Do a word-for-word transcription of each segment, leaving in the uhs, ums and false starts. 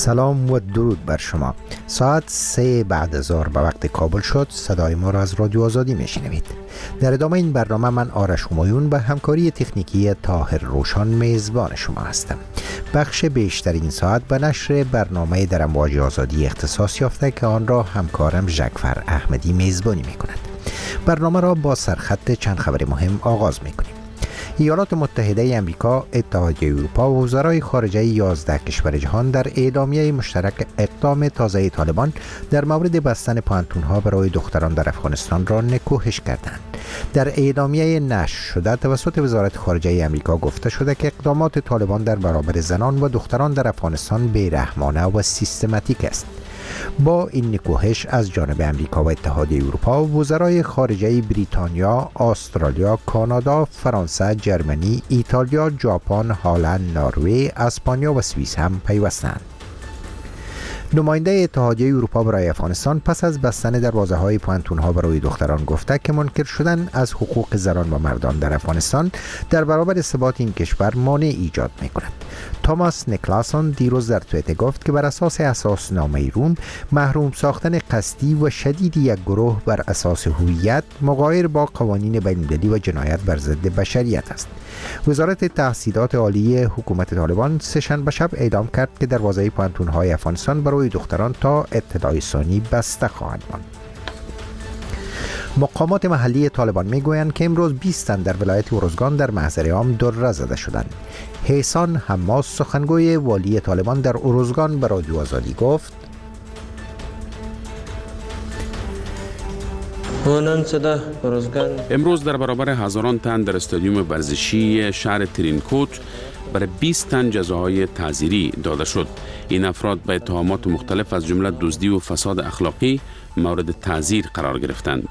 سلام و درود بر شما. ساعت سه بعد از ظهر به وقت کابل شد. صدای ما را از رادیو آزادی میشنوید. در ادامه این برنامه من آرش همایون به همکاری تکنیکی طاهر روشان میزبان شما هستم. بخش بیشتر این ساعت به نشر برنامه در امواج آزادی اختصاص یافته که آن را همکارم ژکفر احمدی میزبانی میکند. برنامه را با سرخط چند خبر مهم آغاز میکنیم. ایالات متحده آمریکا، اتحادیه اروپا و وزرای خارجه یازده کشور جهان در اعلامیه مشترک اقدام تازه طالبان در مورد بستن پانتونها برای دختران در افغانستان را نکوهش کردند. در اعلامیه نشر شده توسط وزارت خارجه آمریکا گفته شده که اقدامات طالبان در برابر زنان و دختران در افغانستان بی‌رحمانه و سیستماتیک است. با این نکوهش از جانب آمریکا و اتحادیه اروپا، وزرای خارجه بریتانیا، استرالیا، کانادا، فرانسه، جرمنی، ایتالیا، ژاپن، هلند، نروژ، اسپانیا و سوئیس هم پیوستند. نماینده اتحادیه اروپا برای افغانستان پس از بستن دروازه‌های پانتون‌ها برای دختران گفته که منکر شدن از حقوق زنان و مردان در افغانستان در برابر ثبات این کشور مانع ایجاد می‌کند. توماس نیکلاسون دیروز در توییتر گفت که بر اساس اساسنامه روم، محروم ساختن قصدی و شدید یک گروه بر اساس هویت مغایر با قوانین بین‌المللی و جنایت بر ضد بشریت است. وزارت تحصیلات عالی حکومت طالبان سه‌شنبه شب اعلام کرد که دروازه پانتون‌های افغانستان برای دختران تا اطلاع ثانی بسته خواهد ماند. مقامات محلی طالبان میگویند که امروز بیست تن در ولایت ارزگان در محضر عام دره زده شدند. حسان حماس، سخنگوی والی طالبان در ارزگان، به رادیو آزادی گفت: امروز در برابر هزاران تن در استادیوم ورزشی شهر ترینکوت برای بیست تن جزاهای تعزیری داده شد. این افراد به اتهامات مختلف از جمله دزدی و فساد اخلاقی مورد تعزیر قرار گرفتند.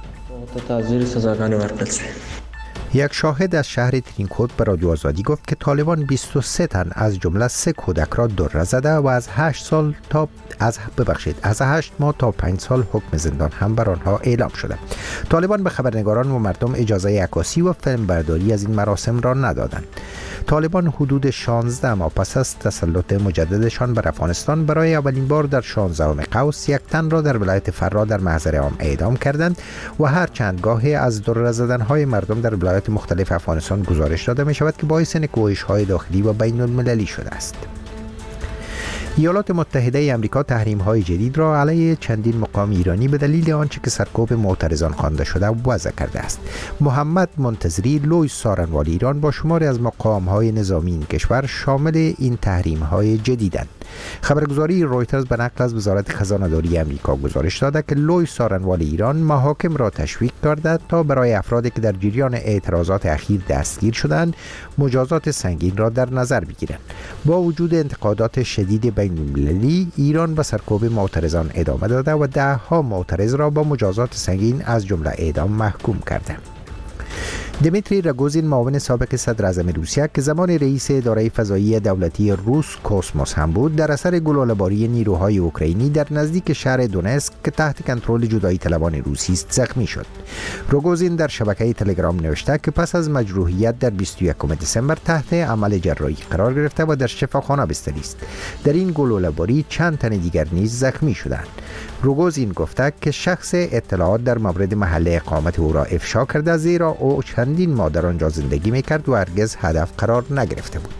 یک شاهد از شهر ترینکوت به رادیو آزادی گفت که طالبان بیست و سه تن از جمله سه کودک را دره زده و از هشت سال تا از ببخشید از هشت ماه تا پنج سال حکم زندان هم بر آنها اعلام شده. طالبان به خبرنگاران و مردم اجازه عکاسی و فیلم برداری از این مراسم را ندادند. طالبان حدود شانزده ماه پس از تسلط مجددشان بر افغانستان برای اولین بار در شانزدهم قوس یک تن را در ولایت فرا در محضر عام اعدام کردند و هر چند گاهی از دره زدن‌های مردم در ولایات مختلف افغانستان گزارش داده می شود که باعث نکوهش‌های داخلی و بین المللی شده است. ایالات متحده آمریکا تحریم‌های جدید را علیه چندین مقام ایرانی به دلیل آنچه که سرکوب معترضان خوانده شده وضع کرده است. محمد منتظری، لوی سارنوال ایران، با شماری از مقام‌های نظامی این کشور شامل این تحریم‌های جدیدند. خبرگزاری رویترز به نقل از وزارت خزانه‌داری آمریکا گزارش داده که لوی سارنوال ایران محاکم را تشویق کرده تا برای افرادی که در جریان اعتراضات اخیر دستگیر شدند مجازات سنگین را در نظر بگیرند. با وجود انتقادات شدید بین‌المللی، ایران به سرکوب معترضان ادامه داده و ده ها معترض را با مجازات سنگین از جمله اعدام محکوم کرده. دمیتری راگوزین، معاون سابق صدر اعظم روسیه که زمان رئیس اداره فضایی دولتی روس کوسموس هم بود، در اثر گلوله‌باری نیروهای اوکراینی در نزدیک شهر دونتسک که تحت کنترل جدایی طلبان روسی است زخمی شد. راگوزین در شبکه تلگرام نوشته که پس از مجروحیت در بیست و یکم دسامبر تحت عمل جراحی قرار گرفته و در شفاخانه بستری است. در این گلوله‌باری چند تن دیگر نیز زخمی شدند. راگوزین گفته که شخص اطلاعات در مورد محل اقامت او را افشا کرده، زیرا او چندین ماه در آنجا زندگی میکرد و هرگز هدف قرار نگرفته بود.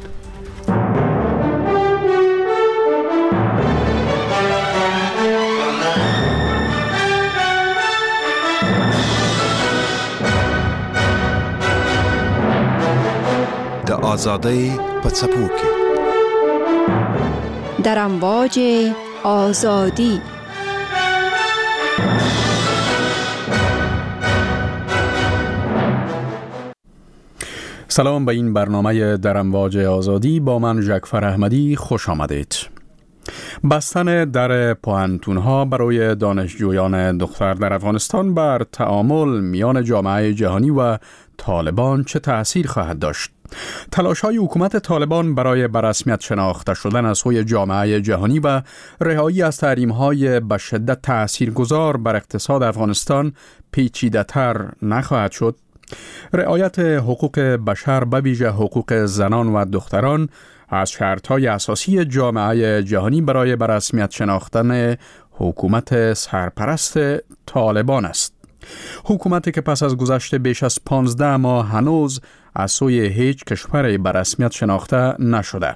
د آزادی په څپو کې در امواج آزادی. سلام به این برنامه در امواج آزادی، با من ژکفر احمدی خوش آمدید. بستن در پوهنتون‌ها برای دانشجویان دختر در افغانستان بر تعامل میان جامعه جهانی و طالبان چه تأثیر خواهد داشت؟ تلاش‌های حکومت طالبان برای به رسمیت شناخته شدن از سوی جامعه جهانی و رهایی از تحریم‌های به شدت تأثیرگذار بر اقتصاد افغانستان پیچیده‌تر نخواهد شد؟ رعایت حقوق بشر، به ویژه حقوق زنان و دختران، از شرط‌های اساسی جامعه جهانی برای به رسمیت شناختن حکومت سرپرست طالبان است. حکومتی که پس از گذشت بیش از پانزده ماه هنوز از سوی هیچ کشوری به رسمیت شناخته نشده.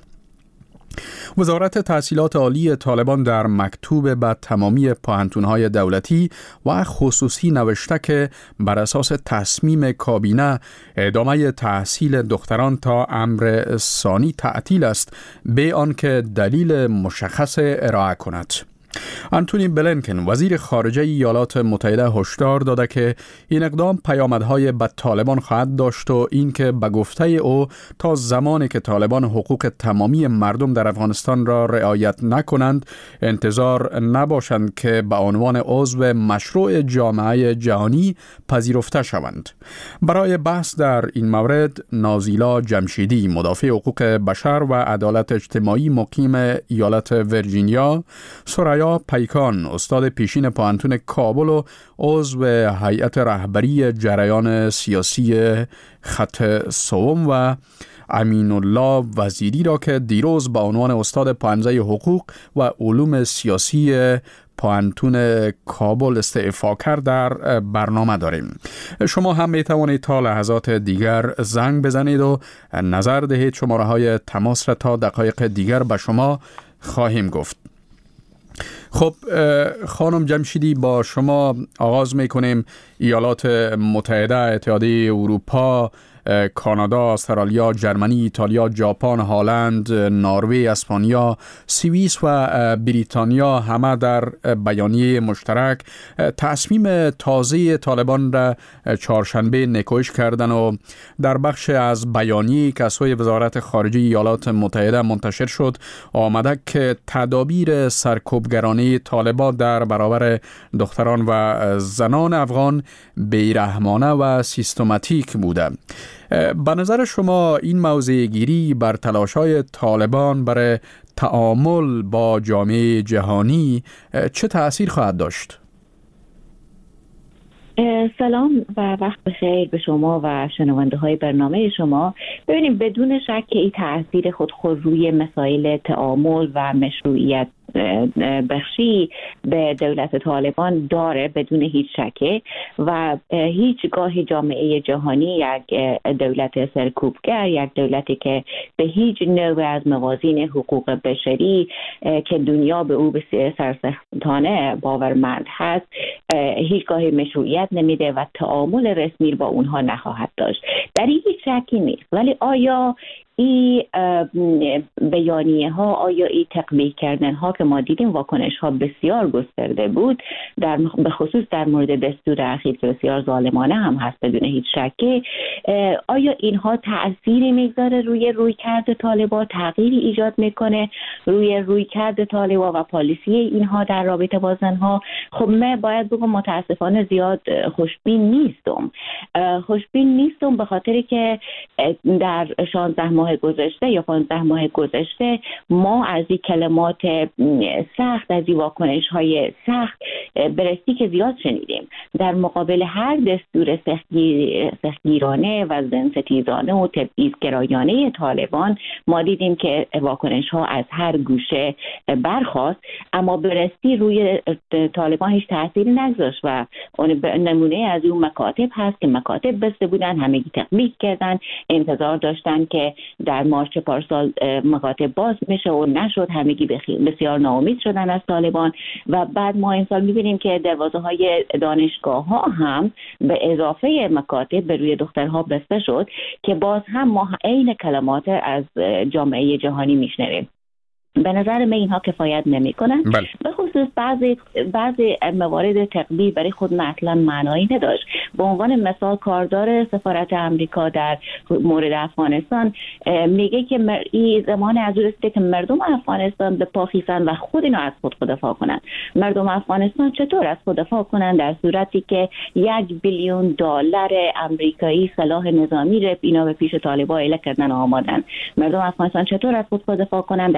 وزارت تحصیلات عالی طالبان در مکتوب به تمامی پوهنتون‌های دولتی و خصوصی نوشته که بر اساس تصمیم کابینه ادامه تحصیل دختران تا امر ثانی تعطیل است، به آنکه دلیل مشخص ارائه کند. آنتونی بلینکن وزیر خارجه ایالات متحده هشدار داده که این اقدام پیامدهای به طالبان خواهد داشت و اینکه به گفته او تا زمانی که طالبان حقوق تمامی مردم در افغانستان را رعایت نکنند انتظار نباشند که به عنوان عضو مشروع جامعه جهانی پذیرفته شوند. برای بحث در این مورد نازیلا جمشیدی مدافع حقوق بشر و عدالت اجتماعی مقیم ایالت ویرجینیا، سریا پیکان استاد پیشین پوهنتون کابل و عضو هیئت رهبری جریان سیاسی خط سوم و امین الله وزیری را که دیروز با عنوان استاد پانزه حقوق و علوم سیاسی پوهنتون کابل استعفا کرد در برنامه داریم. شما هم می توانید تا لحظات دیگر زنگ بزنید و نظر دهید. شماره های تماس را تا دقایق دیگر به شما خواهیم گفت. خب خانم جمشیدی، با شما آغاز میکنیم. ایالات متحده، اتحادیه اروپا، کانادا، استرالیا، جرمنی، ایتالیا، ژاپن، هلند، نروژ، اسپانیا، سوئیس و بریتانیا همه در بیانیه مشترک تصمیم تازه طالبان را چهارشنبه نکوهش کردند و در بخش از بیانیه که از سوی وزارت خارجه ایالات متحده منتشر شد آمده که تدابیر سرکوبگرانه طالبان در برابر دختران و زنان افغان بیرحمانه و سیستماتیک بوده. به نظر شما این موضع گیری بر تلاش‌های طالبان برای تعامل با جامعه جهانی چه تأثیر خواهد داشت؟ سلام و وقت بخیر به شما و شنونده های برنامه شما. ببینیم بدون شک این تأثیر خودخود روی مسائل تعامل و مشروعیت بخشی به دولت طالبان داره بدون هیچ شکه و هیچگاه جامعه جهانی یک دولت سرکوبگر، یک دولتی که به هیچ نوع از موازین حقوق بشری که دنیا به او به سرسختانه باورمند هست هیچگاه مشروعیت نمیده و تعامل رسمی با اونها نخواهد داشت. در این هیچ شکی نیست. ولی آیا این بیانیه ها، آیا این تقبیح کردن ها که ما دیدیم واکنش ها بسیار گسترده بود، در به خصوص در مورد دستور اخیر که بسیار ظالمانه هم هست بدون هیچ شکی، آیا اینها تأثیری میگذاره روی رویکرد طالبان، تغییری ایجاد میکنه روی رویکرد طالبان و پالیسی اینها در رابطه با زنها؟ خب من باید بگم متاسفانه زیاد خوشبین نیستم. خوشبین نیستم به خاطر که در شانزده ماه گذشته یا پانزده ماه گذشته ما از این کلمات سخت، از این واکنش های سخت برستی که زیاد شنیدیم در مقابل هر دستور سختگیر، سختگیرانه و زنستیزانه و تبعیض‌گرایانه طالبان. ما دیدیم که واکنش ها از هر گوشه برخاست، اما برستی روی طالبان هیچ تأثیری نگذاشت و نمونه از اون مکاتب هست که مکاتب بسته بودن، همگی تقبیح کردن، انتظار داشتن که در مارچ پارسال مکاتب باز میشه و نشد، همگی بسیار ناامید شدن از طالبان و بعد ما این سال میبینیم که دروازه های دانشگاه ها هم به اضافه مکاتب به روی دخترها بسته شد که باز هم ما عین کلمات از جامعه جهانی میشنویم. به نظر من اینها کفایت نمی کنند. بله. به خصوص بعضی بعضی موارد تقبیح برای خود اصلا معنایی نداشت. به عنوان مثال کاردار سفارت امریکا در مورد افغانستان میگه که این زمان از رسیده که مردم افغانستان به پا خیزن و خود اینا از خود دفاع کنند. مردم افغانستان چطور از خود دفاع کنند در صورتی که یک بیلیون دلار امریکایی سلاح نظامی رو اینا به پیش طالبان اله کردن آمادن؟ مردم افغانستان چطور از خود دفاع کنند در صورتی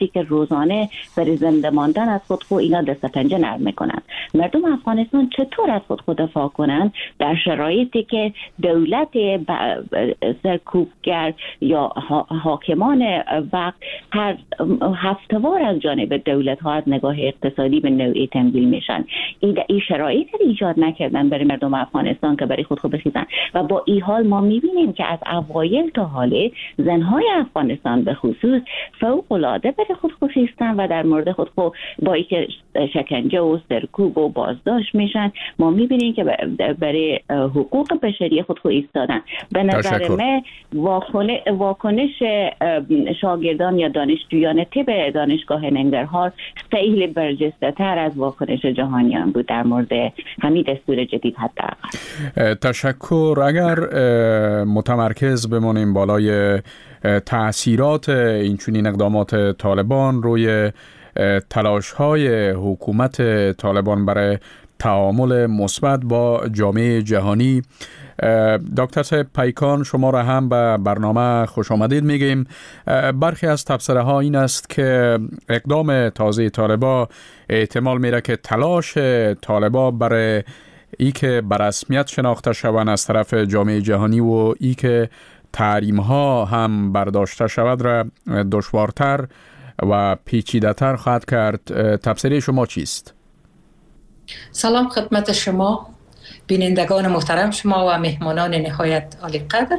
وقتی که روزانه برای زنده ماندن از خود خود اینا دست پنجه نرم میکنن. مردم افغانستان چطور از خود خود دفاع کنن در شرایطی که دولت سرکوبگر یا حاکمان وقت هر هفته‌وار از جانب دولت ها از نگاه اقتصادی به نوعی تمویل میشن؟ این شرایط رو ایجاد نکردن برای مردم افغانستان که برای خود خود بخیزن و با این حال ما میبینیم که از اوایل تا حاله زنهای افغانستان به خصوص فوق العاده برای خود خود خیستن و در مورد خود خود با اینکه شکنجه و سرکوب و بازداشت میشن ما میبینیم که برای حقوق بشری خود خود ایستادن. به نظر من واکنش شاگردان یا دانشجویان طب دانشگاه ننگرهار خیلی برجسته تر از واکنش جهانیان بود در مورد همین دستور جدید. حتی تشکر. اگر متمرکز بمانیم بالای تأثیرات این چنین اقدامات طالبان روی تلاش‌های حکومت طالبان برای تعامل مثبت با جامعه جهانی، دکتر صاحب پیکان شما را هم به برنامه خوش آمدید میگیم. برخی از تبصره ها این است که اقدام تازه طالبان احتمال میره که تلاش طالبان برای ای که به رسمیت شناخته شوند از طرف جامعه جهانی و ای که تحریم ها هم برداشته شود را دشوارتر و پیچیده تر خواهد کرد. تبصره شما چیست؟ سلام خدمت شما بینندگان محترم شما و مهمانان نهایت عالی قدر.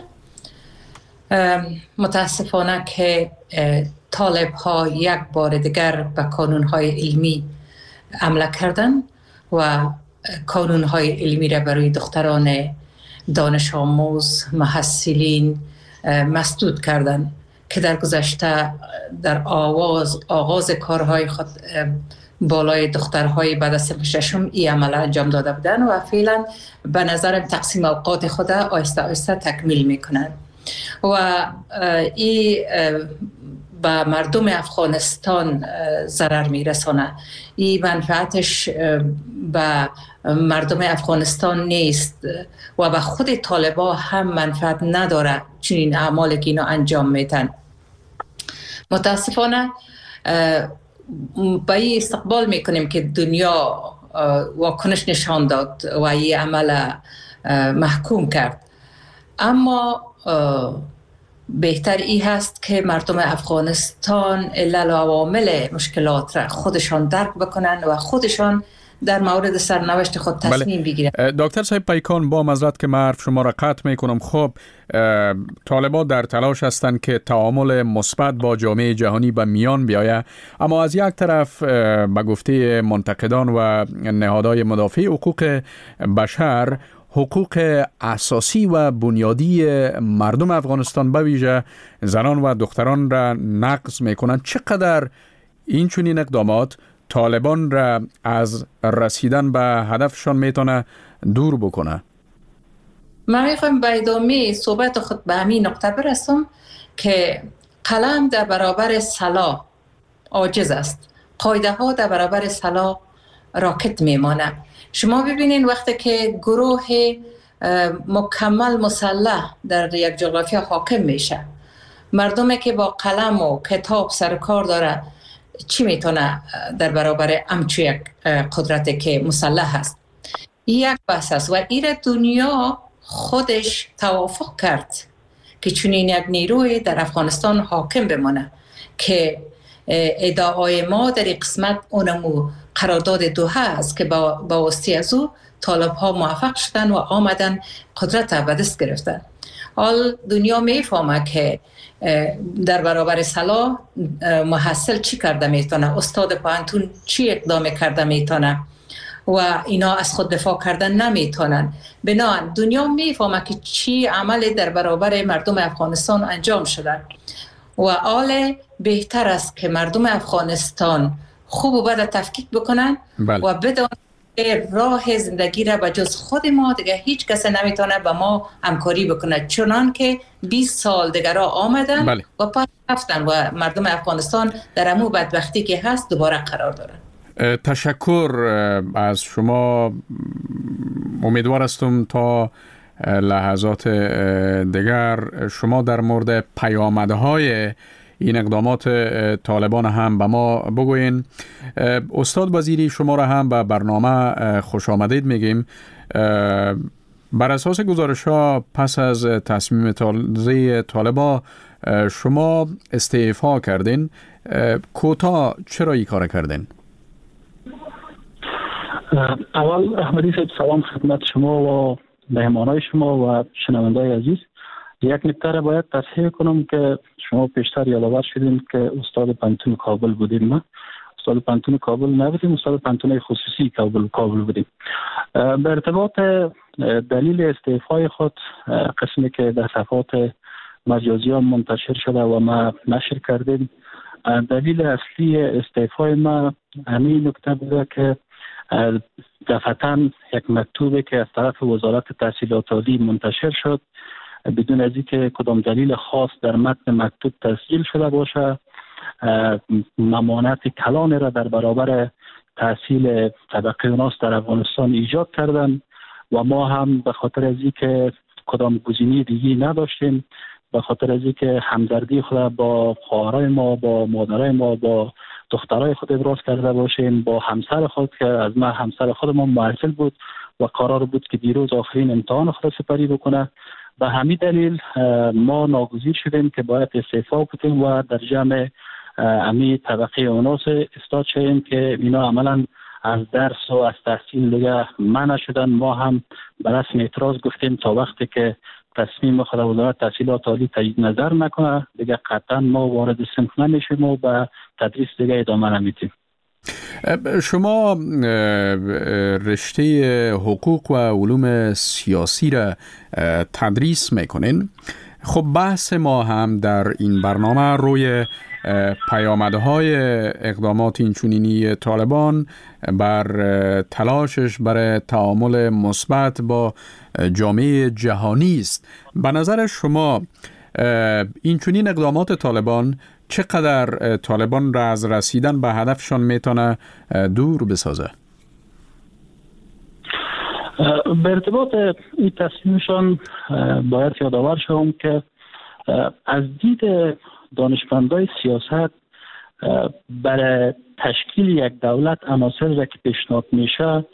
متاسفانه که طالب ها یک بار دیگر به قانون های علمی عمل کردن و قانون های علمی را برای دختران دانش آموز محصلین مسدود کردن که در گذشته در آواز آغاز کارهای خود بالای دخترهای بعد از صنف ششم این عمل انجام داده بودن و فعلا به نظرم تقسیم اوقات خود آهسته آهسته تکمیل میکنن و این به مردم افغانستان ضرر میرسانه. این منفعتش به مردم افغانستان نیست و به خود طالبان هم منفعت نداره چنین اعمالی که اینا انجام میدن. متاسفانه با این استقبال میکنیم که دنیا واکنش نشان داد و این عمل محکوم کرد، اما بهتر ای هست که مردم افغانستان علل و عوامل مشکلات را خودشان درک بکنن و خودشان در مورد سرنوشت خود تصمیم بله. بگیرن. دکتر صاحب پیکان با معذرت که من حرف شما را قطع میکنم، خب طالبان در تلاش هستند که تعامل مثبت با جامعه جهانی به میان بیاید، اما از یک طرف به گفته منتقدان و نهادهای مدافع حقوق بشر حقوق اساسی و بنیادی مردم افغانستان به ویژه زنان و دختران را نقض میکنند. چقدر این چنین اقدامات طالبان را از رسیدن به هدفشان میتونه دور بکنه؟ من میخوایم به ادامه صحبت خود به همین نقطه برسم که قلم در برابر سلا عاجز است، قاعده ها در برابر سلا راکت میمانه. شما ببینین وقتی که گروه مکمل مسلح در یک جغرافیا حاکم میشه، مردمی که با قلم و کتاب سر کار داره چی میتونه در برابر امچو یک قدرتی که مسلح هست؟ یک بحث است و این دنیا خودش توافق کرد که چنین یک نیروی در افغانستان حاکم بمانه که ادعای ما در این قسمت اونمو قرارداد دوحه است که با واسطه از او طالب ها موفق شدن و آمدن قدرت به دست گرفتن. حال دنیا میفهمه که در برابر سلا محصل چی کرده میتونه، استاد پانتون چی اقدام کرده میتونه و اینا از خود دفاع کردن نمیتونن. بنابراین دنیا میفهمه که چی عملی در برابر مردم افغانستان انجام شده و حال بهتر است که مردم افغانستان خوب و بد تفکیک بکنن بله. و بدون راه زندگی را به جز خود ما دیگه هیچ کس نمیتونه با ما همکاری بکنه، چنان که بیست سال دیگه را آمدن بله. و پس رفتن و مردم افغانستان در امو بدبختی که هست دوباره قرار دارن. تشکر از شما. امیدوار هستم تا لحظات دیگر شما در مورد پیامدهای این اقدامات طالبان هم به ما بگوین. استاد وزیری، شما را هم به برنامه خوش آمدید میگیم. بر اساس گزارش ها پس از تصمیم تازه طالبان شما استعفا کردین. کوتاه چرا این کار کردین؟ اول احمدی صاحب سلام خدمت شما و مهمانای شما و شنوندای عزیز. یک نکته را باید تصحیح کنم که شما پیشتر یادآور شدین که استاد پانتون کابل بودیم. ما استاد پانتون کابل نبودیم، استاد پانتون خصوصی کابل کابل بودیم. به ارتباط دلیل استعفای خود، قسمی که در صفحات مجازی ها منتشر شده و ما نشر کردیم، دلیل اصلی استعفای ما همین نکته بوده که دفعتاً یک مکتوبی که از طرف وزارت تحصیلات عالی منتشر شد بدون از اینکه کدام دلیل خاص در متن مکتوب تسجیل شده باشه، ممانعت کلان را در برابر تحصیل طبقه اوناس در افغانستان ایجاد کردن و ما هم به خاطر از اینکه کدام گزینه دیگی نداشتیم، به خاطر از اینکه همدردی خود با خواهرای ما، با مادرای ما، با دخترای خود ابراز کرده باشیم، با همسر خود که از ما همسر خودمون معطل بود و قرار بود که دیروز آخرین امتحان خود سپری بکنه. به همین دلیل ما ناگزیر شدیم که باید استعفا بدیم و در جمع امی طبقه اوناس استاد شدیم که اینا عملا از درس و از تحصیل دیگه منع شدن. ما هم به رسم اعتراض گفتیم تا وقتی که تصمیم خود وزارت تحصیلات عالی تجدید نظر نکنه دیگه قطعا ما وارد صنف نمیشیم و به تدریس دیگه ادامه نمیدیم. شما رشته حقوق و علوم سیاسی را تدریس میکنین. خب بحث ما هم در این برنامه روی پیامدهای اقدامات اینچنینی طالبان بر تلاشش برای تعامل مثبت با جامعه جهانی است. به نظر شما اینچنین اقدامات طالبان چقدر طالبان را از رسیدن به هدفشان میتونه دور بسازه؟ به ارتباط این تصمیمشان باید یادآور شوم که از دید دانشمندای سیاست برای تشکیل یک دولت عناصر را که پیشنهاد میشه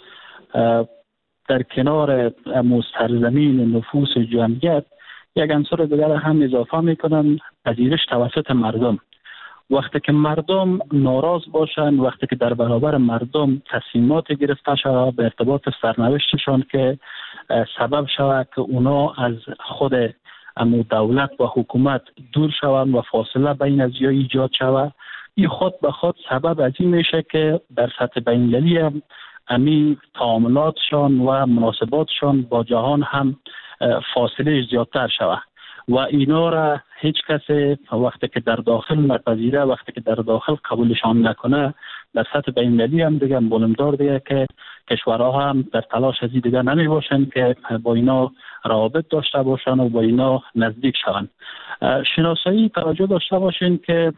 در کنار مسترزمین نفوس جمعیت یک عنصر دیگر هم اضافه میکنن، پذیرش توسط مردم. وقتی که مردم ناراض باشن، وقتی که در برابر مردم تصمیمات گرفته شود به ارتباط سرنوشتشان که سبب شود که اونا از خود امو دولت و حکومت دور شوند و فاصله بین از یا ایجاد شود، این خود به خود سبب از این میشه که در سطح بین‌المللی هم امی تعاملاتشان و مناسباتشان با جهان هم فاصله زیادتر شود و اینا را هیچ کسی وقتی که در داخل نپذیره، وقتی که در داخل قبولشان نکنه، در سطح بین‌المللی هم دیگه معلومدار دیگه که کشورها هم در تلاش از این دیگه نمی باشن که با اینا روابط داشته باشن و با اینا نزدیک شون. شناسایی توجه داشته باشین که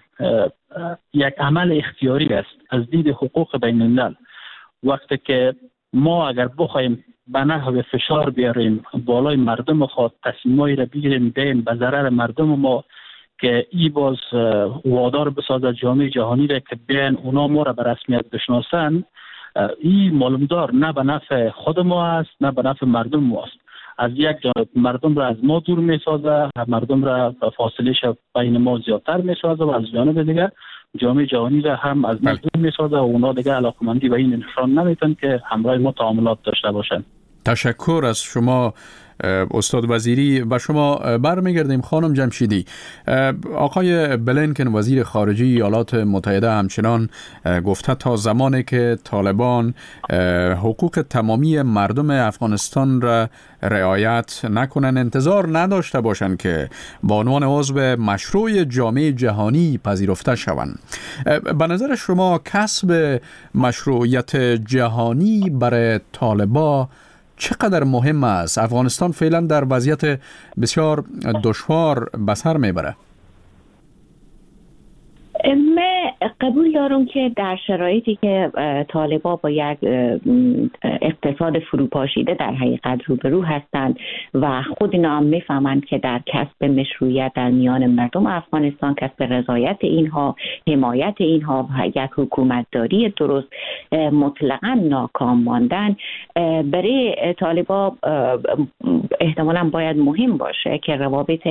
یک عمل اختیاری است از دید حقوق بین الملل. وقتی که ما اگر بخوایم به نحو فشار بیاریم بالای مردم خود تصمیمایی را بگیریم بیم به ضرر مردم ما که ای باز وادار بسازد جامعه جهانی را که بیان اونا ما را به رسمیت بشناسن، این معلومدار نه به نفع خود ما است نه به نفع مردم ما است. از یک جانب مردم را از ما دور می سازه، مردم را فاصله بین ما زیادتر می سازه و از جانب دیگر جامعه جهانی را هم از ما دور می سازه و اونا دیگه علاقمندی به این نشان نمیتن که همراه ما تعاملات داشته باشن. تشکر از شما استاد وزیری. و شما برمیگردیم خانم جمشیدی. آقای بلینکن وزیر خارجه ایالات متحده همچنان گفته تا زمانی که طالبان حقوق تمامی مردم افغانستان را رعایت نکنن انتظار نداشته باشند که با عنوان عضو مشروع جامعه جهانی پذیرفته شوند. به نظر شما کسب مشروعیت جهانی برای طالبان چقدر مهم است؟ افغانستان فعلا در وضعیت بسیار دشوار به سر میبره. من قبول دارم که در شرایطی که طالبان با یک اقتصاد فروپاشیده در حقیقت روبرو هستند و خود اینا هم میفهمند که در کسب مشروعیت در میان مردم افغانستان، کسب رضایت اینها، حمایت اینها و یک حکومتداری درست مطلقاً ناکام ماندن، برای طالبان احتمالاً باید مهم باشه که روابط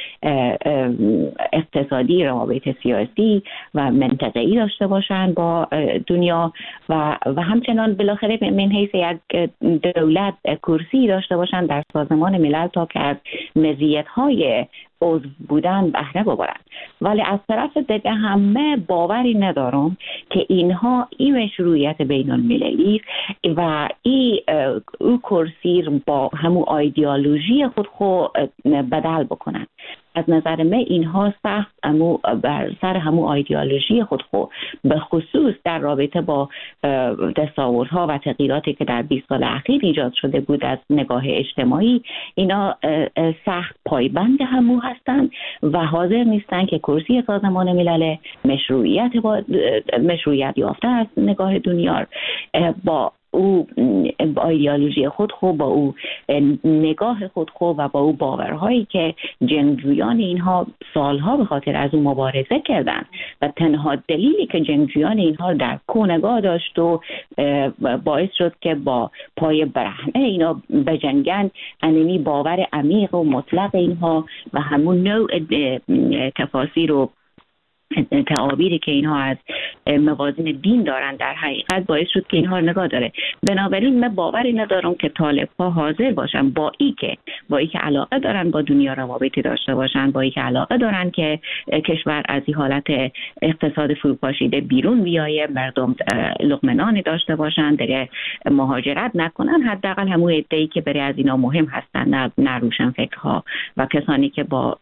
اقتصادی، روابط سیاسی و منطقه‌ای داشته باشند با دنیا و و همچنان بالاخره من حیث یک دولت کرسی داشته باشند در سازمان ملل تا که از مزیت‌های عضو بودن بهره ببرند. ولی از طرف دیگه همه باوری ندارم که اینها این مشروعیت بین المللی و این او کرسی با همون ایدئولوژی خود خود بدل بکنند. از نظر من اینها سخت امو بر سر همو ایدئولوژی خود خود به خصوص در رابطه با دستاوردها و تغییراتی که در بیست سال اخیر ایجاد شده بود از نگاه اجتماعی، اینا سخت پایبند همو هستند و حاضر نیستند که کرسی سازمان ملل مشروعیت با مشروعیت یافته از نگاه دنیا با او با ایدئولوژی خود خود با او نگاه خود خود و با او باورهایی که جنگجویان اینها سالها به خاطر از او مبارزه کردند و تنها دلیلی که جنگجویان اینها در کونگاه داشت و باعث شد که با پای برهنه اینا بجنگن انمی باور عمیق و مطلق اینها و همون نوع تفاسیر و تعابیری که اینها از موازین دین دارن در حقیقت باعث شد که اینها نگاه داره. بنابراین من باوری ندارم که طالب ها حاضر باشن با ای که با ای که علاقه دارن با دنیا روابطی داشته باشن، با ای که علاقه دارن که کشور از این حالت اقتصاد فروپاشیده بیرون بیایه، مردم لقمه نان داشته باشن، دیگه مهاجرت نکنن، حداقل همون عده‌ای که برای از اینا مهم هستن، نه, نه روشنفکرها و کسانی که با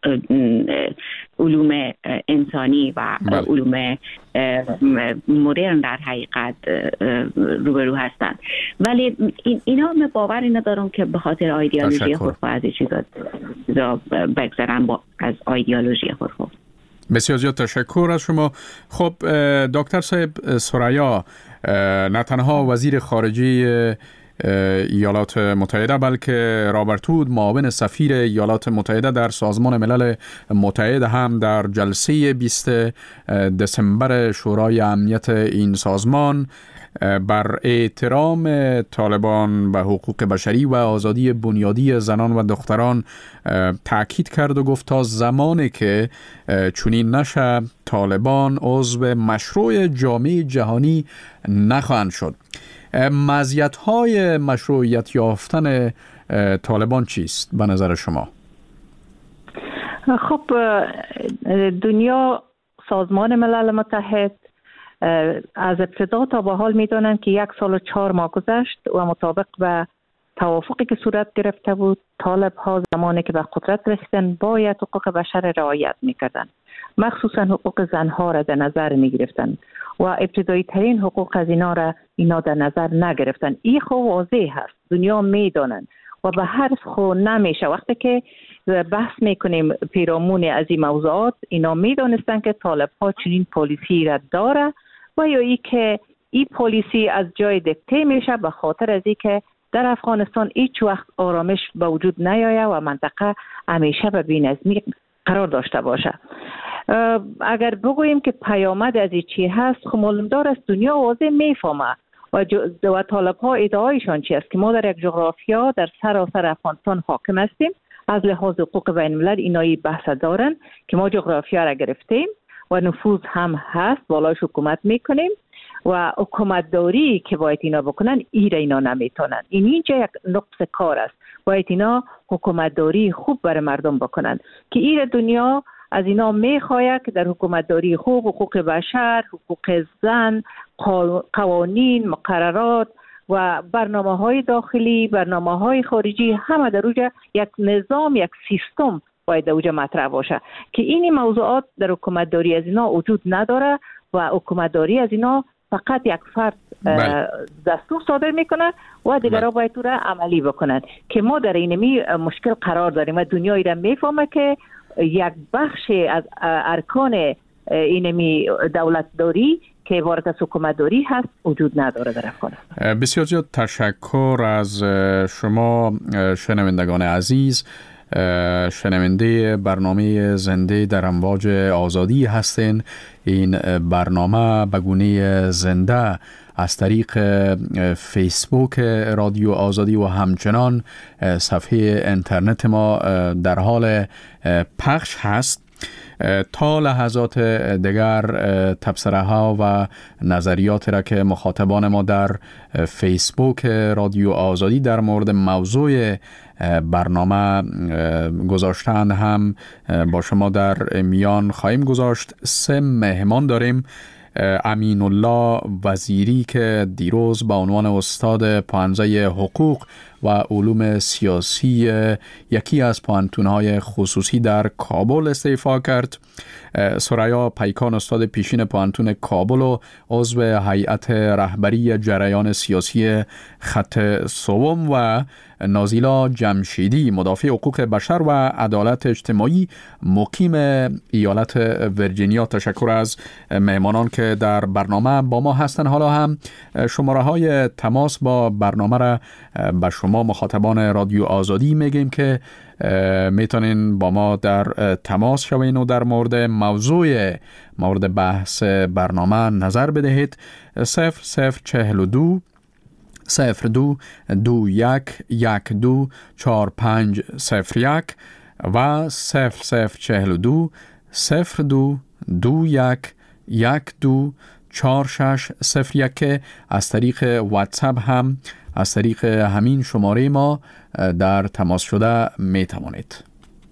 علوم انسانی و علوم مدرن در حقیقت روبرو هستند. ولی اینا من باوری ندارم که به خاطر ایدئولوژی خود از این چیزا بگذرن با از ایدئولوژی خود خود. بسیار زیاد تشکر از شما. خب دکتر صاحب ثریا، نه تنها وزیر خارجه ایالات متحده بلکه رابرت هود معاون سفیر ایالات متحده در سازمان ملل متحد هم در جلسه بیست دسامبر شورای امنیت این سازمان بر احترام طالبان به حقوق بشری و آزادی بنیادی زنان و دختران تاکید کرد و گفت تا زمانی که چنین نشه طالبان عضو مشروع جامعه جهانی نخواهند شد. مزیت‌های مشروعیت یافتن طالبان چیست به نظر شما؟ خب دنیا، سازمان ملل متحد از ابتدا تا به حال می‌دانند که یک سال و چهار ماه گذشت و مطابق به توافقی که صورت گرفته بود طالب ها زمانی که به قدرت رسیدن باید حقوق بشر رعایت می‌کردند، مخصوصا حقوق زنها را در نظر می‌گرفتند و ابتدایی ترین حقوق از اینا را اینا در نظر نگرفتن. این خو واضح هست، دنیا میدانند و به حرف خو نمیشه. وقتی که بحث میکنیم پیرامون از این موضوعات، اینا میدانستن که طالب ها چنین پالیسی را داره و یا ای که این پالیسی از جای دکته میشه به خاطر از ای که در افغانستان هیچ وقت آرامش به وجود نیاید و منطقه همیشه به بی‌نظمی قرار داشته باشه. اگر بگوییم که پیامد از این چی هست، خب معلومدار است دنیا واضح میفهمه و, و طالب ها ادعایشان چی است که ما در یک جغرافیا در سراسر افغانستان حاکم هستیم. از لحاظ حقوق بین الملل اینایی بحث دارن که ما جغرافیا را گرفتیم و نفوذ هم هست، بالاش حکومت میکنیم و حکومت داری که باید اینا بکنن ایره اینا نمیتونن. این اینجا یک نقص کار است. باید اینا حکومت داری خوب برای مردم بکنن که ایره دنیا از اینا میخواید که در حکومت داری خوب حقوق بشر، حقوق زن، قوانین، مقررات و برنامه های داخلی، برنامه های خارجی همه در اوجه یک نظام، یک سیستم باید در اوجه مطرح باشه که این موضوعات در حکومت داری از اینا وجود نداره و حکومت داری از اینا فقط یک فرد دستور صادر میکنه و دیگرها باید او را عملی بکنن که ما در اینمی مشکل قرار داریم و دنیایی را میفهمه که یک بخش از ارکان اینمی دولت داری که عبارت از حکومت داری هست وجود نداره در افغانستان. بسیار زیاد تشکر از شما شنوندگان عزیز. شنونده برنامه زنده در امواج آزادی هستین. این برنامه به گونه زنده از طریق فیسبوک رادیو آزادی و همچنان صفحه اینترنت ما در حال پخش هست. تا لحظات دیگر تبصره ها و نظریات را که مخاطبان ما در فیسبوک رادیو آزادی در مورد موضوع برنامه گذاشتند هم با شما در میان خواهیم گذاشت. سه مهمان داریم. امین الله وزیری که دیروز با عنوان استاد پانزه حقوق و علوم سیاسی یکی از پانتونهای خصوصی در کابل استعفا کرد. سریا پیکان استاد پیشین پانتون کابل و عضو هیئت رهبری جریان سیاسی خط سوم و نازیلا جمشیدی مدافع حقوق بشر و عدالت اجتماعی مقیم ایالت ویرجینیا. تشکر از مهمانان که در برنامه با ما هستند. حالا هم شماره های تماس با برنامه را به شما مخاطبان رادیو آزادی میگیم که میتونین با ما در تماس شوین و در مورد موضوع مورد بحث برنامه نظر بدهید. صفر صفر چهل و دو صفر دو دو یک یک دو چهار پنج صفر یک و صفر صفر چهل و دو صفر دو دو یک یک دو چهار شش صفر یک که از طریق واتساپ هم از طریق همین شماره ما در تماس شده می توانید.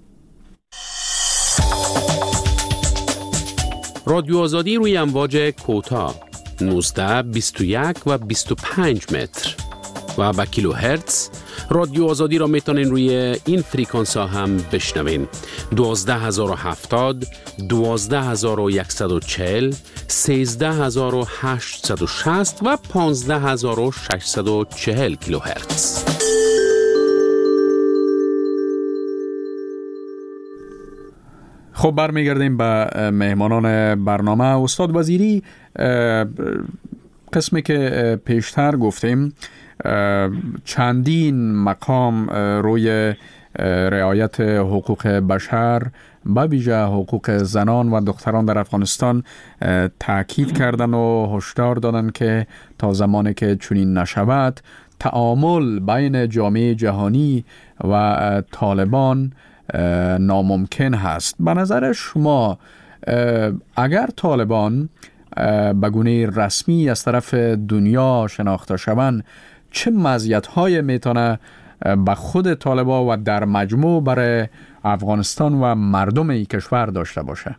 رادیو آزادی روی امواج کوتاه نوزده بیست و یک و بیست و پنج متر و با کیلو هرتز. رادیو آزادی را میتونین روی این فریکانس ها هم بشنوین. دوازده هزار و هفتاد، دوازده هزار و صد و چهل، سیزده هزار و هشتصد و شصت و پانزده هزار و ششصد و چهل کیلو هرتز. خب برمیگردیم به مهمانان برنامه. استاد وزیری، قسمی که پیشتر گفتیم چندین مقام روی رعایت حقوق بشر به ویژه حقوق زنان و دختران در افغانستان تاکید کردن و هشدار دادن که تا زمانی که چنین نشود تعامل بین جامعه جهانی و طالبان ناممکن هست. به نظر شما اگر طالبان به گونه رسمی از طرف دنیا شناخته شوند چه مزیت‌های میتونه به خود طالبان و در مجموع برای افغانستان و مردم این کشور داشته باشه؟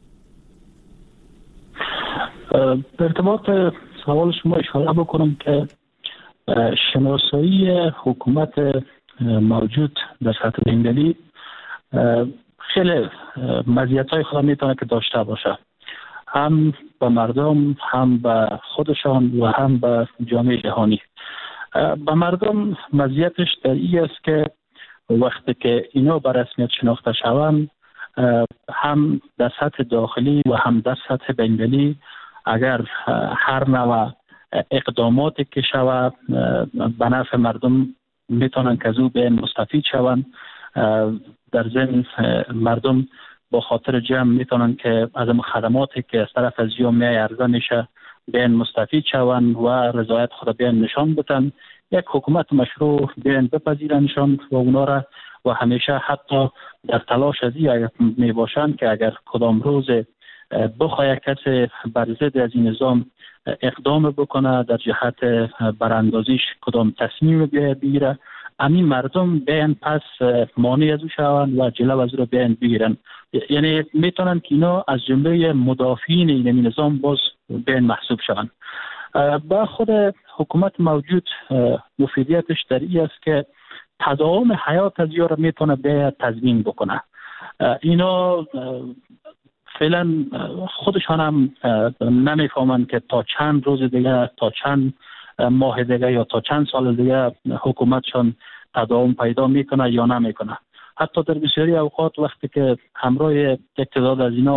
به ارتباط سوال شما اشاره بکنم که شناسایی حکومت موجود در سطح بین‌المللی خیلی مزیت‌های خود میتونه که داشته باشه، هم به مردم، هم به خودشان و هم به جامعه جهانی. به مردم مزیتش در این است که وقتی که اینا به رسمیت شناخته شوند، هم در سطح داخلی و هم در سطح بین‌المللی اگر هر نوع اقداماتی که شود به نفع مردم میتونن که از او به مستفید شوند. در ضمن مردم با خاطر جمع میتونن که از این خدماتی که از طرف از جامعه عرضه میشه بین مستفید شوند و رضایت خود بین نشان بدن. یک حکومت مشروع بین بپذیرنشان و اونا را و همیشه حتی در تلاش از این می باشند که اگر کدام روز بخواه کسی بر ضد از این نظام اقدام بکنه در جهت براندازیش کدام تصمیم بگیره، همین مردم بین پس مانع از او شوند و جلو از او را بین بگیرن. یعنی میتونن که اینا از جمله مدافعین این نظام باز بین محسوب شوند. با خود حکومت موجود مفیدیتش در این است که تداوم حیات از یا را میتونه به تضمین بکنه. اینا فعلا خودشان هم نمیفهمند که تا چند روز دیگه، تا چند ماه دیگه یا تا چند سال دیگه حکومتشان تداوم پیدا میکنه یا نمیکنه. حتی در بسیاری اوقات وقتی که همراه اقتدار از اینا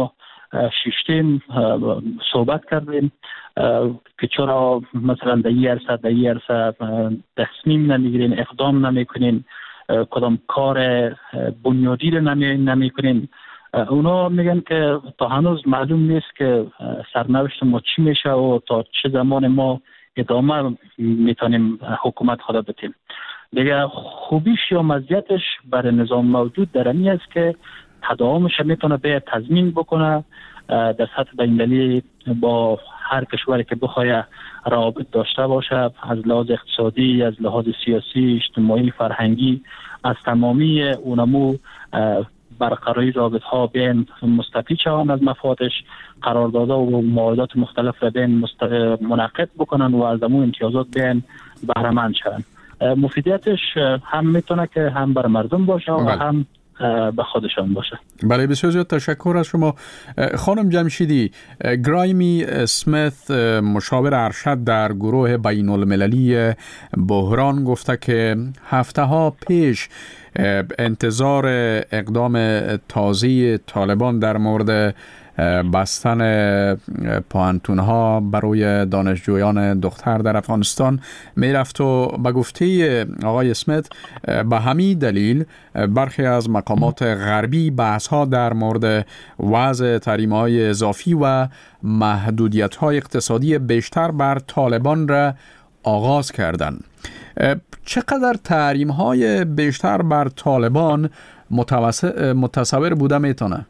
شیشتیم صحبت کردیم که چرا مثلا در این عرصه در این عرصه تصمیم نمیگیرین، اقدام نمیکنین، کدام کار بنیادی رو نمی نمیکنین. اونا میگن که تا هنوز معلوم نیست که سرنوشت ما چی میشه و تا چه زمان ما ادامه میتونیم حکومت خود بدیم. دیگه خوبیش یا مزیتش برای نظام موجود در این است که تداومش میتونه به تضمین بکنه، در سطح بین‌المللی با هر کشوری که بخواد روابط داشته باشه، از لحاظ اقتصادی، از لحاظ سیاسی، اجتماعی، فرهنگی، از تمامی اونمو برقراری رابط ها بین مستفید شوند از مفادش، قراردادها و معاهدات مختلف را بین مست... منعقد بکنن و از امون امتیازات بین بهره مند شوند. مفیدیتش هم میتونه که هم بر مردم باشه و هم به خودشان باشه. بله، بسیار زیاد تشکر از شما. خانم جمشیدی، گرایمی اسمیت مشاور ارشد در گروه بین المللی بحران گفته که هفته ها پیش انتظار اقدام تازه طالبان در مورد بستن پوهنتون‌ها برای دانشجویان دختر در افغانستان میرفت و به گفته آقای اسمیت به همین دلیل برخی از مقامات غربی بحث‌ها در مورد وضع تحریم‌های اضافی و محدودیت‌های اقتصادی بیشتر بر طالبان را آغاز کردند. چقدر تحریم‌های بیشتر بر طالبان متصور بوده میتونه؟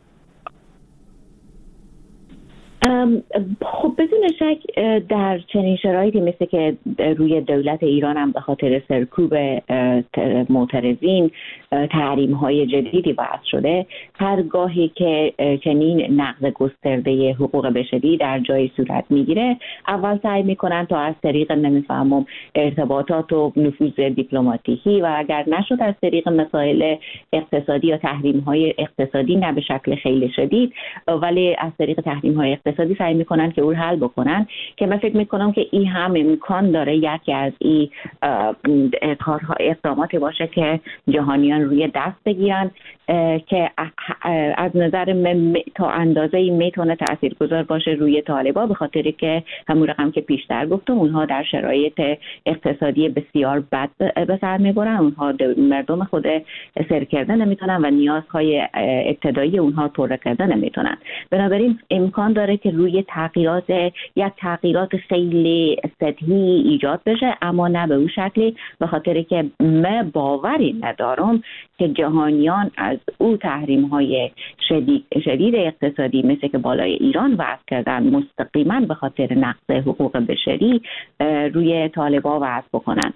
خب بدون شک در چنین شرایطی مثل که روی دولت ایران هم به خاطر سرکوب معترضین تحریم های جدیدی وضع شده، هرگاهی که چنین نقض گسترده حقوق بشری در جای صورت میگیره، اول سعی میکنن تا از طریق نمیفهمم ارتباطات و نفوذ دیپلماتیکی و اگر نشد از طریق مسائل اقتصادی یا تحریم های اقتصادی، نه به شکل خیلی شدید ولی از طریق تحریم های اقتصادی سعی میکنن که اون حل بکنن، که من فکر میکنم که این هم امکان داره یکی از این کارها اقداماتی باشه که جهانیان روی دست بگیرن که از نظر من تا اندازه‌ای میتونه تاثیرگذار باشه روی طالبا، به خاطر که همون رقم که پیشتر گفتم اونها در شرایط اقتصادی بسیار بد به سر میبرن، اونها مردم خود سر کردن نمیتونن و نیازهای ابتدایی اونها پر کردن نمیتونن. بنابراین امکان داره که روی تغییرات یک تغییرات خیلی سطحی ایجاد بشه، اما نه به اون شکلی، به خاطر که من باوری ندارم که جهانیان از او تحریم های شدید, شدید اقتصادی مثل که بالای ایران وضع کردن مستقیما به خاطر نقض حقوق بشری روی طالبا وضع بکنن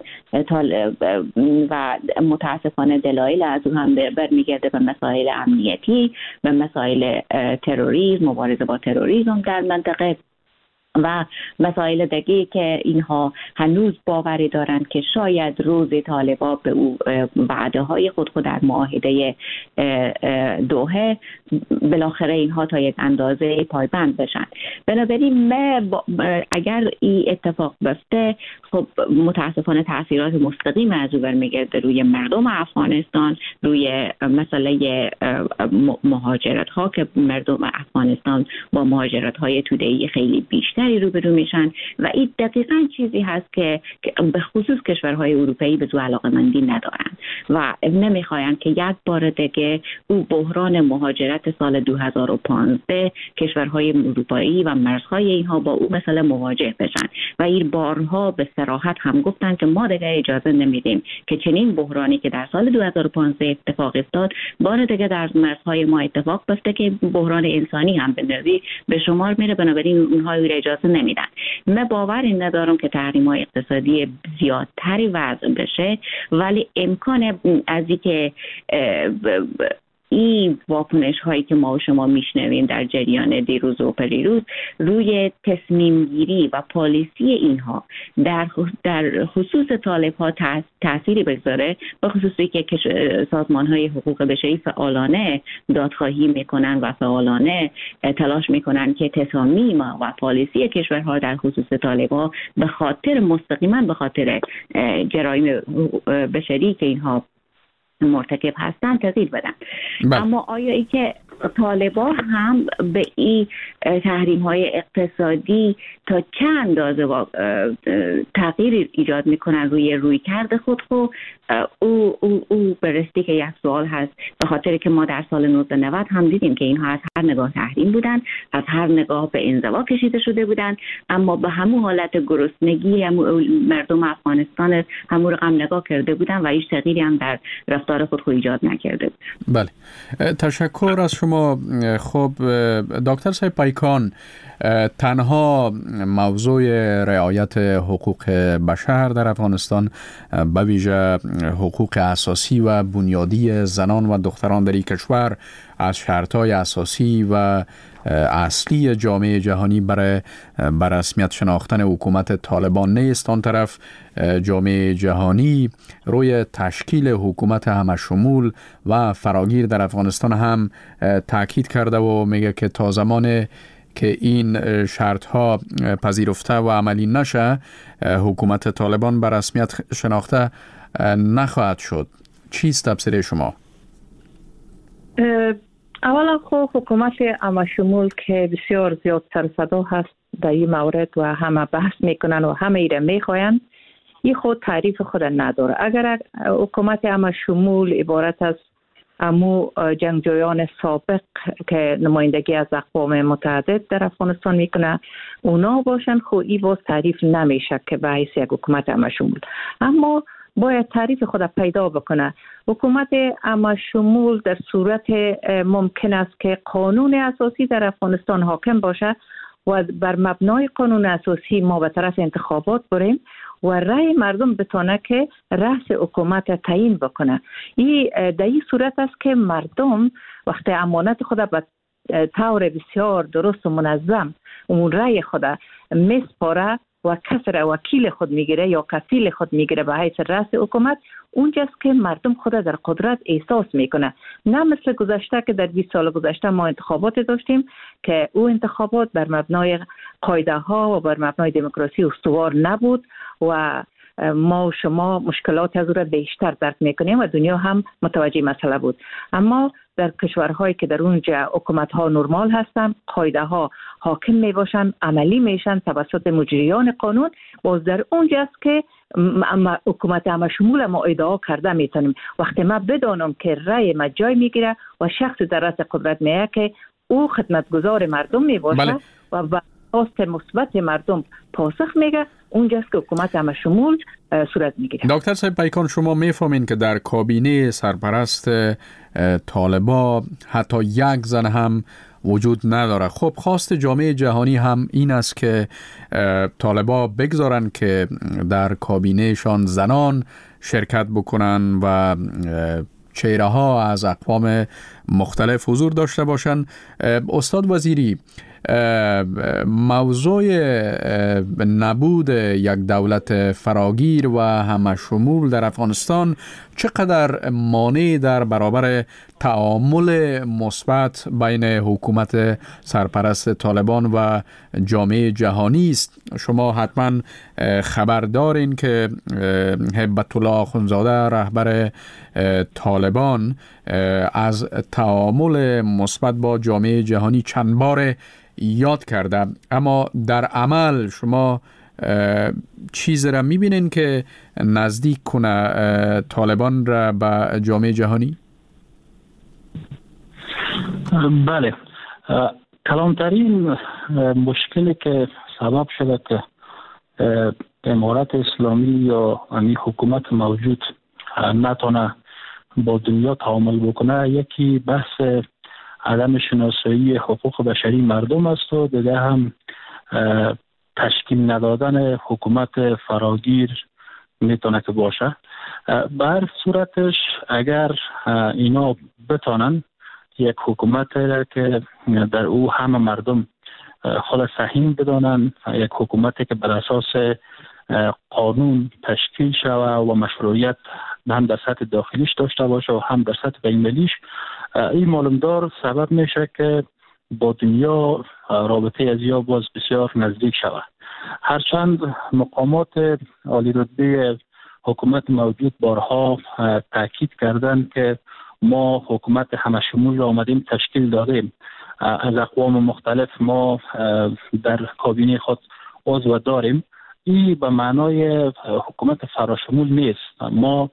و متاسفانه دلایل از اون هم برمیگرده به مسائل امنیتی، به مسائل تروریسم، مبارزه با تروریسم در منطقه و مسائل دیگه که اینها هنوز باوری دارند که شاید روز طالبان به او وعده های خود خود در معاهده دوحه بالاخره اینها تا یک اندازه پایبند بشن. بنابراین اگر این اتفاق بیفته، خب متاسفانه تاثیرات مستقیم از او برمیگرده روی مردم افغانستان، روی مسئله مهاجرت ها که مردم افغانستان با مهاجرت های توده‌ای خیلی بیشتر روبرو میشن و این دقیقاً چیزی هست که به خصوص کشورهای اروپایی به زو علاقه‌مندی ندارن و نمیخواین که یک بار دیگه او بحران مهاجرت سال دو هزار و پانزده کشورهای اروپایی و مرزهای اینها با او مثلا مواجه بشن و این بارها به صراحت هم گفتن که ما دیگه اجازه نمیدیم که چنین بحرانی که در سال دو هزار و پانزده اتفاق افتاد بار دیگه در مرزهای ما اتفاق بیفته که بحران انسانی هم به نوعی به شمار میره. بنابراین اونها اجازه نمیدن. من باوری ندارم که تحریم‌های اقتصادی زیادتری وضع بشه، ولی امکان از اینکه این واکنش هایی که ما و شما میشنویم در جریان دیروز و پریروز روی تصمیم گیری و پالیسی اینها در در خصوص طالب ها تأثیری بگذاره، به خصوصی که سازمان های حقوق بشری فعالانه دادخواهی میکنن و فعالانه تلاش میکنن که تصامیم و پالیسی کشورها در خصوص طالب ها به خاطر مستقیما به خاطر جرایم بشری که اینها مرتکب هستن تغییر بدن. بله. اما آیا ای که طالبان هم به این تحریم های اقتصادی تا چه اندازه تغییر ایجاد میکنن روی روی کرده خود خود او, او, او برستی که یک سوال هست، به خاطر که ما در سال نوزده نود هم دیدیم که اینها از هر نگاه تحریم بودن، از هر نگاه به انزوا کشیده شده بودن، اما به همون حالت گرسنگی همون مردم افغانستان همون رقم نگاه کرده بودن و هیچ تغییری هم در رفتار خود خود ایجاد نکرده بود. بله، تشکر از شما. خب دکتر صاحب پیکان، تنها موضوع رعایت حقوق بشر در افغانستان، به ویژه حقوق اساسی و بنیادی زنان و دختران در این کشور از شرط‌های اساسی و اصلی جامعه جهانی برای بر رسمیت شناختن حکومت طالبان نیست. آن طرف جامعه جهانی روی تشکیل حکومت همشمول و فراگیر در افغانستان هم تاکید کرده و میگه که تا زمان که این شرط ها پذیرفته و عملی نشه، حکومت طالبان بر رسمیت شناخته نخواهد شد. چیست تفسیر شما؟ اولا خب حکومت همشمول که بسیار زیاد سر صدا هست در این مورد و همه بحث میکنن و همه ایره میخواین، این خود تعریف خود نداره. اگر حکومت همشمول عبارت از امو جنگجویان سابق که نمایندگی از اقوام متعدد در افغانستان میکنه اونا باشن، خب این باز تعریف نمیشه که به حیث یک حکومت همشمول. اما باید تعریف خود پیدا بکنه. حکومت همشمول در صورت ممکن است که قانون اساسی در افغانستان حاکم باشه و بر مبنای قانون اساسی ما به طرف انتخابات بریم و رأی مردم بتونه که رأس حکومت تعیین بکنه. این در این صورت است که مردم وقتی امانت خود به طور بسیار درست و منظم اون رأی خود میسپاره و کس را وکیل خود میگیره یا کفیل خود میگیره به حیث رأس حکومت، اونجاست که مردم خود در قدرت احساس میکنه. نه مثل گذشته که در بیست سال گذشته ما انتخابات داشتیم که او انتخابات بر مبنای قاعده ها و بر مبنای دموکراسی استوار نبود و ما و شما مشکلات از او را بیشتر درک میکنیم و دنیا هم متوجه مسئله بود. اما در کشورهایی که در اونجا حکومت ها نرمال هستن، قاعده ها حاکم می باشن، عملی میشن توسط مجریان قانون، باز در اونجاست که حکومت همشمول ما ادعا کرده میتونیم. وقتی ما بدانم که رأی ما جای میگیره و شخص در رأس قدرت میه که او خدمتگزار مردم میباشه بله. و با خواست مثبت مردم پاسخ میگه، اونجاست که حکومت همشمول صورت میگیره. دکتر صاحب پیکان، شما میفهمین که در کابینه سرپرست طالبان حتی یک زن هم وجود نداره. خب خواست جامعه جهانی هم این است که طالبان بگذارن که در کابینهشان زنان شرکت بکنن و چهره ها از اقوام مختلف حضور داشته باشن. استاد وزیری، موضوع نبود یک دولت فراگیر و همشمول در افغانستان چقدر مانع در برابر تعامل مثبت بین حکومت سرپرست طالبان و جامعه جهانی است؟ شما حتما خبر دارین که هیبت الله آخونزاده رهبر طالبان از تعامل مثبت با جامعه جهانی چند بار یاد کرده، اما در عمل شما چیز را میبینین که نزدیک کنه طالبان را به جامعه جهانی؟ بله، کلانترین مشکلی که سبب شده که امارت اسلامی یا امی حکومت موجود نتونه با دنیا تعامل بکنه، یکی بحث عدم شناسایی حقوق بشری مردم است و دیگه هم تشکیل ندادن حکومت فراگیر میتونه که باشه. به هر صورتش اگر اینا بتانن یک حکومت که در او همه مردم خود سهیم بدانن، یک حکومتی که بر اساس قانون تشکیل شوه و مشروعیت هم در سطح داخلیش داشته باشه و هم در سطح بین‌المللیش، این معلومدار سبب میشه که با دنیا رابطه از یا باز بسیار نزدیک شود. هرچند مقامات عالی رتبه حکومت موجود بارها تاکید کردند که ما حکومت همشمول را آمدیم تشکیل دادیم. از اقوام مختلف ما در کابینه خود عضو داریم. این به معنای حکومت فراشمول نیست. ما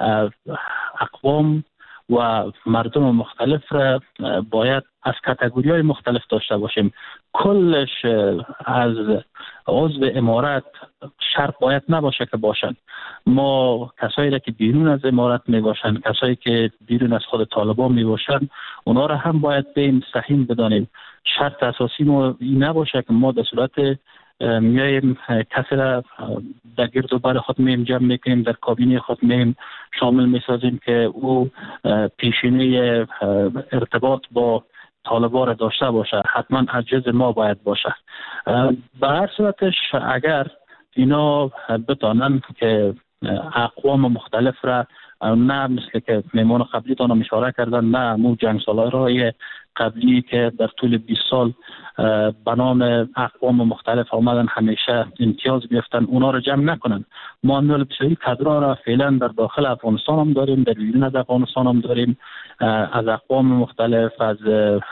اقوام و مردم مختلف را باید از کاتگوری های مختلف داشته باشیم. کلش از عضو امارت شرط باید نباشه که باشند. ما کسایی را که بیرون از امارت می باشند، کسایی که بیرون از خود طالبان می باشند، اونا را هم باید بین سهیم بدانیم. شرط اساسی ما این نباشه که ما در صورت میایم کسی را در گرد و بر خود میم جمع میکنیم، در کابینه خود میم شامل میسازیم که او پیشینه ارتباط با طالبان را داشته باشه. حتما از جز ما باید باشه. به هر صورتش اگر اینا بتانن که اقوام مختلف را نه مثل که میمان قبلی تانم اشاره کردن، نه مو جنگ سالارهای قبلی که در طول بیست سال به نام اقوام مختلف آمدن همیشه امتیاز گرفتن، اونا رو جمع نکنن. ما نول بسیاری کادرها را فعلا در داخل افغانستان هم داریم، در بیرون از افغانستان هم داریم، از اقوام مختلف، از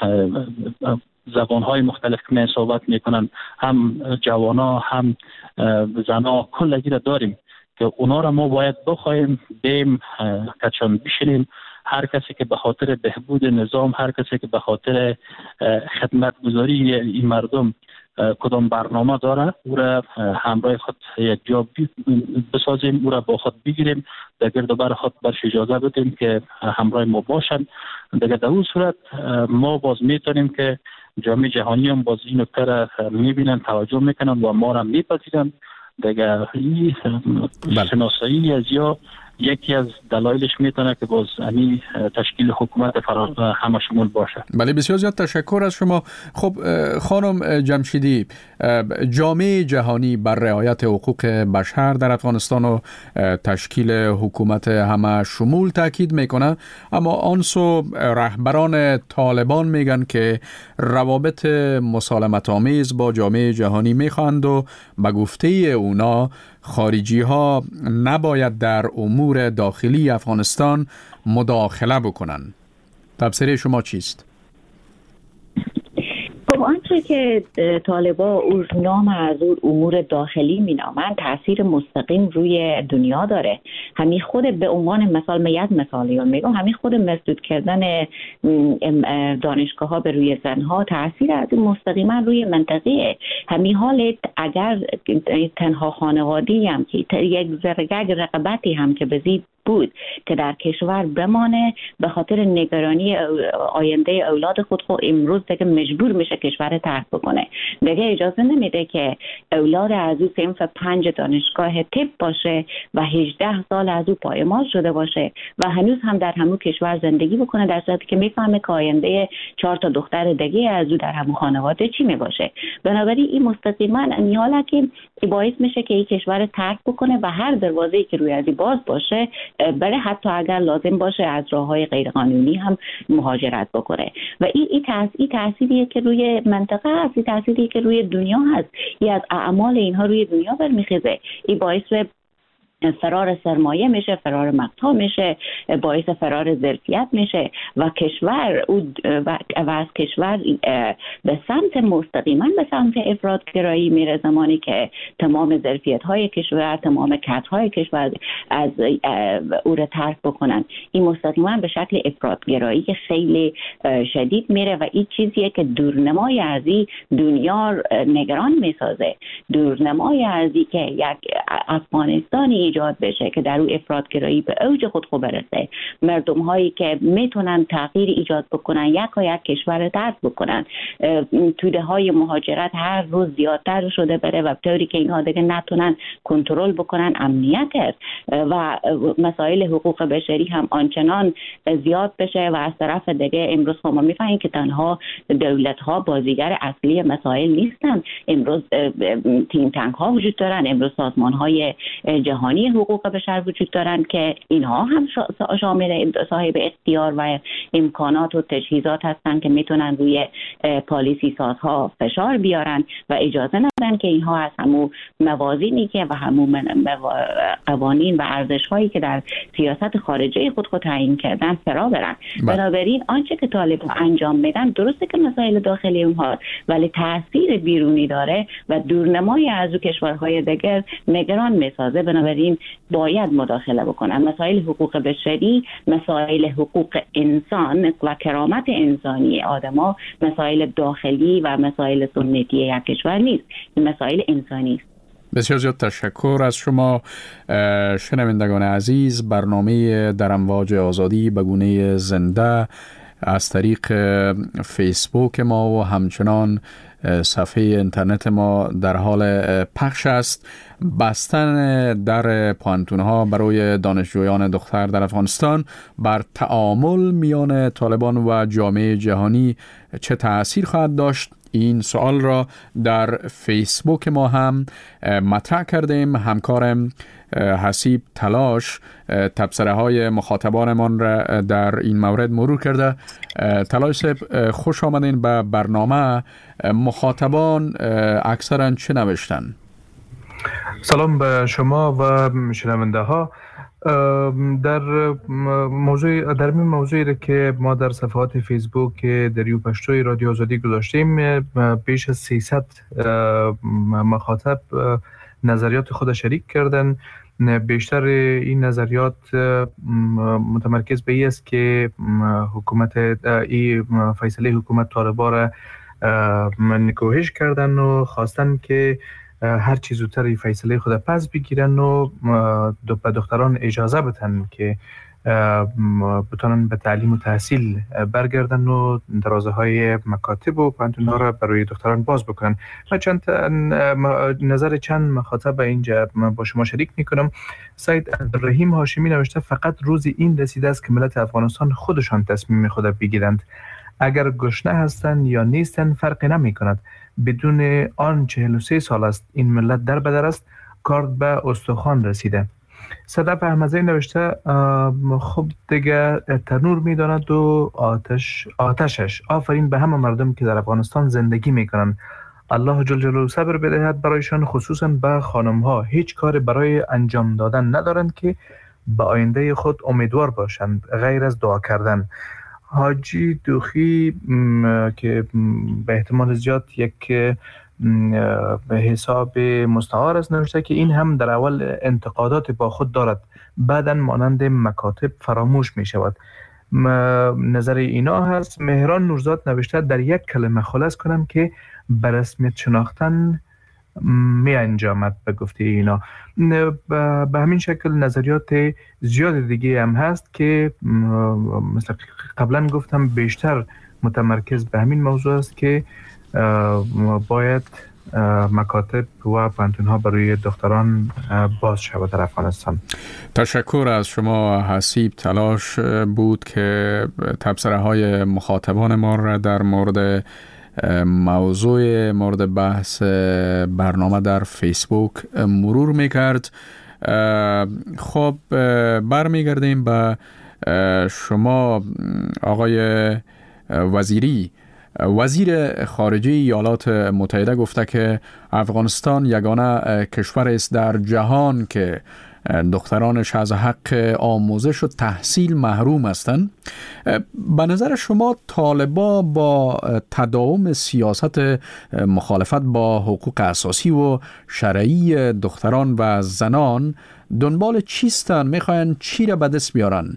زبانهای مختلف که می صحبت میکنن، هم جوانا هم زنا، کلگی را داریم که اونا را ما باید بخوایم بیم کچان بشینیم. هر کسی که به خاطر بهبود نظام، هر کسی که به خاطر خدمتگزاری این مردم کدام برنامه داره، او را همراه خود یک جا بسازیم، او را با خود بگیریم، در گرد و بر خود برش اجازه بدیم که همراه ما باشند. دیگه در اون صورت ما باز میتونیم که جامعه جهانی هم باز این نکته را میبینن، توجه میکنن و ما را میپذیرن. دیگه این شناسایی از یا یکی از دلایلش میتونه که باز همین تشکیل حکومت فرا همه شمول باشه. بله، بسیار زیاد تشکر از شما. خب خانم جمشیدی، جامعه جهانی بر رعایت حقوق بشر در افغانستان و تشکیل حکومت همه شمول تاکید میکنه، اما آنسو رهبران طالبان میگن که روابط مسالمت آمیز با جامعه جهانی میخواند و به گفته اونا خارجی ها نباید در امور داخلی افغانستان مداخله بکنن. تفسیر شما چیست؟ خب آنچه که طالبا او نام از اون امور داخلی می نامن تاثیر مستقیم روی دنیا داره. همین خود به عنوان مثال میاد مثالی میگم همین خود مسدود کردن دانشگاه ها به روی زنها تاثیر از مستقیما روی منطقه. همین حالت اگر تنها خانوادی هم که یک زرگگ رقابتی هم که بزید بود که در کشور بمانه، به خاطر نگرانی آینده اولاد خود خود امروز دیگه مجبور میشه کشور ترک بکنه. دیگه اجازه نمیده که اولاد از او صنف پنج دانشگاه طب باشه و هجده سال از او پایمال شده باشه و هنوز هم در همون کشور زندگی بکنه، در صورتی که میفهمه که آینده چهار تا دختر دیگه از او در همون خانواده چی میباشه. بنابراین این مستقیما میاله که باعث میشه که این کشور ترک بکنه و هر دروازه‌ای که روی ازی باز باشه بله، حتی اگر لازم باشه از راه‌های غیرقانونی هم مهاجرت بکنه. و این این تاثیر تأثیریه که روی منطقه هست، این تأثیری که روی دنیا هست. این از اعمال اینها روی دنیا برمیخیزه. این باعث فرار سرمایه میشه، فرار مقطع میشه، باعث فرار ظرفیت میشه و کشور و از کشور به سمت مستقیما به سمت افراطگرایی میره، زمانی که تمام ظرفیت های کشور، تمام کادرهای کشور از او را ترک بکنن. این مستقیما به شکل افراطگرایی خیلی شدید میره و این چیزیه که دورنمای از این دنیا نگران میسازه. دورنمای از این که یک افغانستانی ایجاد بشه که در اون افراطگرایی به اوج خود خو برسه، مردم هایی که میتونن تغییر ایجاد بکنن، یک و یک کشور ترک بکنن، توده های مهاجرت هر روز زیادتر شده بره و طوری که اینها دیگه نتونن کنترل بکنن امنیت و مسائل حقوق بشری هم آنچنان زیاد بشه و از طرف دیگه امروز ما میفهمیم که تنها دولت ها بازیگر اصلی مسائل نیستن. امروز تیم تانک ها وجود دارن، امروز سازمان های جهانی حقوق بشر وجود دارن که اینها هم شامل صاحب اختیار و امکانات و تجهیزات هستن که میتونن روی پالیسی سازها فشار بیارن و اجازه ندن که اینها از همون موازینی که و همون قوانین و ارزش‌هایی که در سیاست خارجه خود خود تعیین کردن فرا برن. بنابراین آنچه که طالبان انجام میدن درسته که مسائل داخلی اونها ولی تاثیر بیرونی داره و دورنمای از کشورهای دیگر نگران میسازه. بنابراین باید مداخله بکنن. مسائل حقوق بشری، مسائل حقوق انسان و کرامت انسانی آدما مسائل داخلی و مسائل سنتی یک کشور نیست، این مسائل انسانی است. بسیار زیاد تشکر از شما شنوندگان عزیز. برنامه در امواج آزادی به گونه زنده از طریق فیسبوک ما و همچنان صفحه اینترنت ما در حال پخش است. بستن در پوانتون‌ها برای دانشجویان دختر در افغانستان بر تعامل میان طالبان و جامعه جهانی چه تأثیر خواهد داشت؟ این سوال را در فیسبوک ما هم مطرح کردیم. همکارم حسیب تلاش تبصره های مخاطبانمان را در این مورد مرور کرده. تلاش صاحب خوش آمدین به برنامه. مخاطبان اکثرا چه نوشتن؟ سلام به شما و شنونده ها. در موضوع در این موضوعی که ما در صفحات فیسبوک دریو پشتوی رادیو آزادی گذاشتیم، بیش از سیصد مخاطب نظریات خود شریک کردن. بیشتر این نظریات متمرکز به این است که حکومت این فیصله حکومت طالبان را نکوهش کردن و خواستن که هر چی زودتر این فیصله خود پس بگیرن و به دختران اجازه بدن که بتونن به تعلیم و تحصیل برگردن و دروازه های مکاتب و پانتون‌ها را برای دختران باز بکنن. من چند نظر چند مخاطب اینجا با شما شریک میکنم. سید عبدالرحیم هاشمی نوشته فقط روزی این رسیده است که ملت افغانستان خودشان تصمیم خود بگیرند. اگر گشنه هستند یا نیستند فرقی نمی کند. بدون آن چهل و سه سال است این ملت در بدر است، کار به استخوان رسیده. صدف احمدزی نوشته خب دیگه تنور میداند و آتش آتشش. آفرین به همه مردم که در افغانستان زندگی میکنند. الله جل جلاله صبر بدهد برایشان، خصوصا به خانم ها. هیچ کار برای انجام دادن ندارند که به آینده خود امیدوار باشند غیر از دعا کردن. حاجی دوخی که به احتمال زیاد یک به حساب مستعار است نوشته که این هم در اول انتقادات با خود دارد، بعداً مانند مکاتب فراموش می شود. نظر اینا هست. مهران نورزاد نوشته در یک کلمه خلاص کنم که به رسمیت شناختن می انجامد به گفته اینا. به همین شکل نظریات زیاد دیگه هم هست که مثل قبلا گفتم بیشتر متمرکز به همین موضوع است که باید مکاتب و پانتون‌ها برای دختران باز شود در افغانستان. تشکر از شما. حسیب تلاش بود که تبصره های مخاطبان ما را در مورد موضوع مورد بحث برنامه در فیسبوک مرور میکرد. خب برمیگردیم به شما آقای وزیری. وزیر خارجه ایالات متحده گفته که افغانستان یگانه کشور است در جهان که دخترانش از حق آموزش و تحصیل محروم هستند. به نظر شما طالبا با تداوم سیاست مخالفت با حقوق اساسی و شرعی دختران و زنان دنبال چیستن؟ میخواین چی را به دست بیارن؟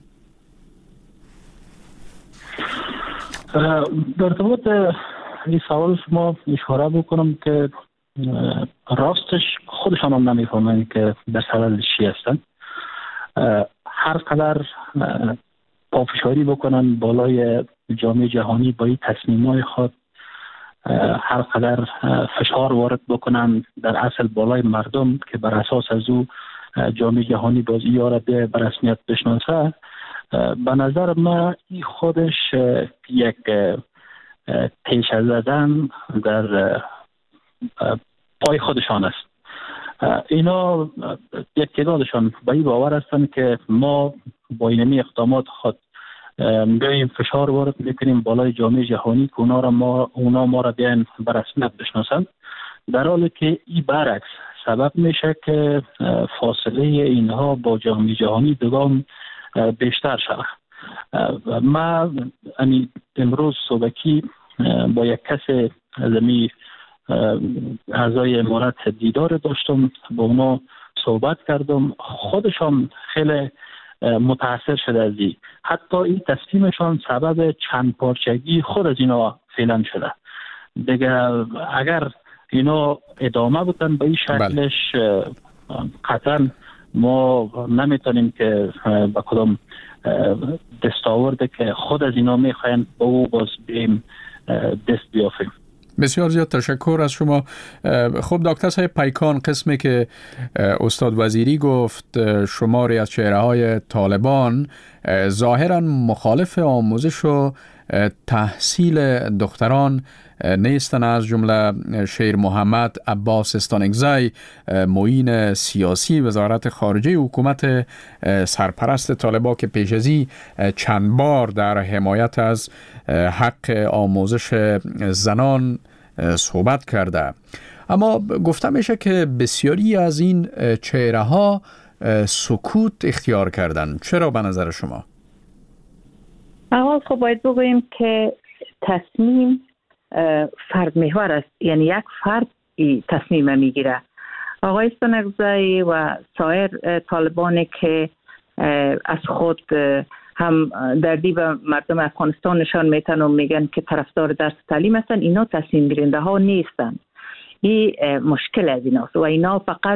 در ارتباط این سوال شما اشاره بکنم که راستش خودشان هم نمیفهمند که در صدد چی هستن. هر قدر پافشاری بکنن بالای جامعه جهانی با این تصمیم‌های خود، هر قدر فشار وارد بکنن در اصل بالای مردم که بر اساس از او جامعه جهانی باز ای را به رسمیت بشناسه، به نظر من این خودش یک تیشه زدن در پای خودشان است. اینا یک تعدادشان به این باور هستند که ما با اینمی اقدامات خود بیاییم فشار وارد میکنیم بالای جامعه جهانی که اونا را ما اونا ما را بیان به رسمیت بشناسند، در حالی که این برعکس سبب میشه که فاصله اینها با جامعه جهانی دوگام بیشتر شود. ما امروز صبحی با یک کس زمین اعضای امارت دیدار داشتم، با اونا صحبت کردم، خودشان خیلی متاثر شده از این. حتی این تصمیمشان سبب چند پارچگی خود از اینا فعلا شده. دیگه اگر اینا ادامه بودن به این شکلش قطعا ما نمیتونیم که به کدام دستاورده که خود از اینا میخواین با او باز بیم دست بیافیم. بسیار زیاد تشکر از شما. خب دکتر صاحب پیکان، قسمی که استاد وزیری گفت شماری از چهره‌های طالبان ظاهراً مخالف آموزش و تحصیل دختران نیستن، از جمله شیر محمد عباس استانگزی، معین سیاسی وزارت خارجه حکومت سرپرست طالبان که پیش ازی چند بار در حمایت از حق آموزش زنان صحبت کرده. اما گفته میشه که بسیاری از این چهره ها سکوت اختیار کردن. چرا به نظر شما؟ اول خب باید بگوییم که تصمیم فرد محور است، یعنی یک فرد تصمیم میگیره. آقای استانگزی و سایر طالبانی که از خود هم دردی به مردم افغانستان نشان میتن و میگن که طرفدار درس تعلیم هستن، اینا تصمیم گیرنده ها نیستن. این مشکل از ایناست و اینا فقط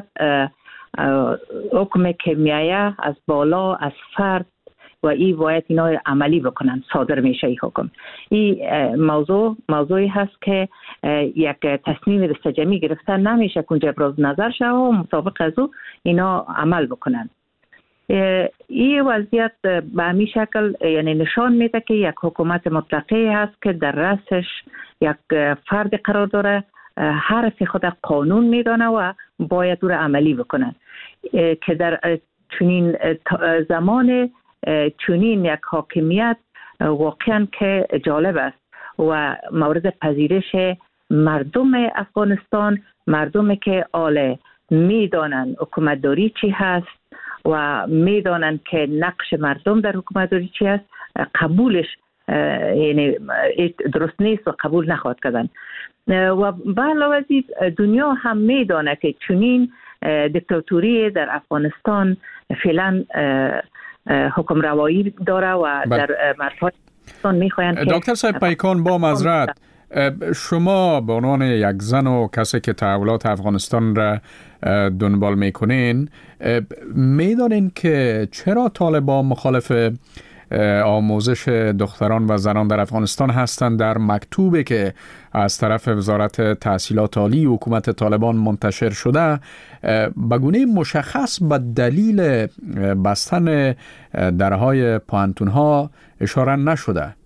حکم که میایه از بالا از فرد و این باید اینا عملی بکنن، صادر میشه این حکم. این موضوع موضوعی هست که یک تصمیم دستجمعی گرفتن نمیشه که اونجا ابراز نظر شد و مطابق از او اینا عمل بکنن. این وضعیت به همین شکل یعنی نشان میده که یک حکومت مطلقه هست که در رأسش یک فرد قرار داره، حرف خود قانون میدانه و باید او را عملی بکنه، که در چنین زمان چنین یک حاکمیت واقعا که جالب است و مورد پذیرش مردم افغانستان، مردمی که آله میدانن حکومتداری چی هست و میدانن که نقش مردم در حکومتداری چی هست، قبولش یعنی درست نیست و قبول نخواهد کردن. و به علاوه از دنیا هم میدانه که چنین دیکتاتوری در افغانستان فعلا حکم روایی داره و در مرزهای افغانستان میخواین که دکتر صاحب پیکان، با معذرت، شما به عنوان یک زن و کسی که تحولات افغانستان را دنبال میکنین، میدانین که چرا طالبان مخالف آموزش دختران و زنان در افغانستان هستند؟ در مکتوبی که از طرف وزارت تحصیلات عالی حکومت طالبان منتشر شده به گونه مشخص به دلیل بستن درهای پوهنتون‌ها اشاره نشده.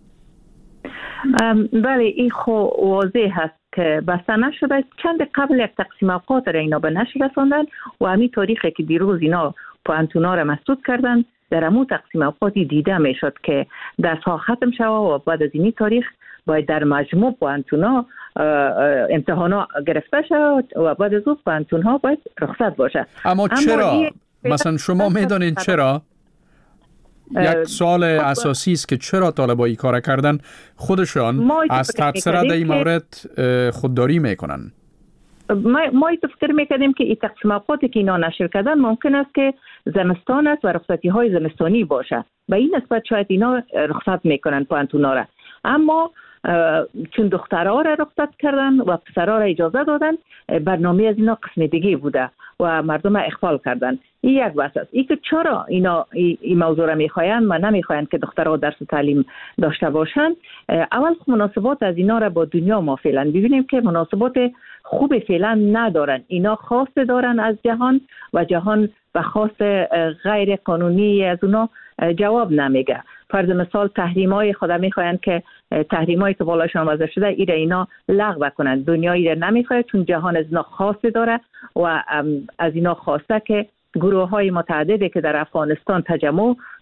بله، این خو واضح هست که بسته نشده. چند قبل یک تقسیم اوقات را اینا به نشر رساندن و همین تاریخی که دیروز اینا پوهنتون‌ها را مسدود کردن، در امو تقسیم اوقاتی دیده میشد که درس ها ختم شود و بعد از این تاریخ باید در مجموع پوهنتون‌ها امتحانا گرفته شود و بعد از اون پوهنتون‌ها باید رخصت باشه. اما, اما چرا؟ مثلا شما میدونین چرا؟ یک سوال اساسی است که چرا طالبان این کار کردن؟ خودشان از تبصره در این مورد خودداری میکنن. ما ما فکر میکردیم که این تقسیم اوقاتی که اینا نشر کردن ممکن است که زمستان است و رخصتی های زمستانی باشه، به این نسبت شاید اینا رخصت میکنن پوهنتونا را. اما چون دخترها را رخصت کردن و پسرها را اجازه دادن، برنامه از اینا قسم دیگه بوده و مردم اغفال کردن. این یک بحث است. این که چرا اینا این موضوع را میخواین و نمیخواین که دخترها درس و تعلیم داشته باشن. اول مناسبات از اینا را با دنیا ما فعلا ببینیم که مناسبات خوب فعلا ندارن. اینا خواسته دارن از جهان و جهان به خواست غیر قانونی از اونا جواب نمیگه. فرض مثال تحریم‌های خود میخواین که تحریم‌هایی که بالاشان وضع شده ایره اینا لغو کنن. دنیا ایره نمیخواد چون جهان از اینا خواسته داره و از اینا خواسته که گروه‌های متعددی که در افغانستان تجمع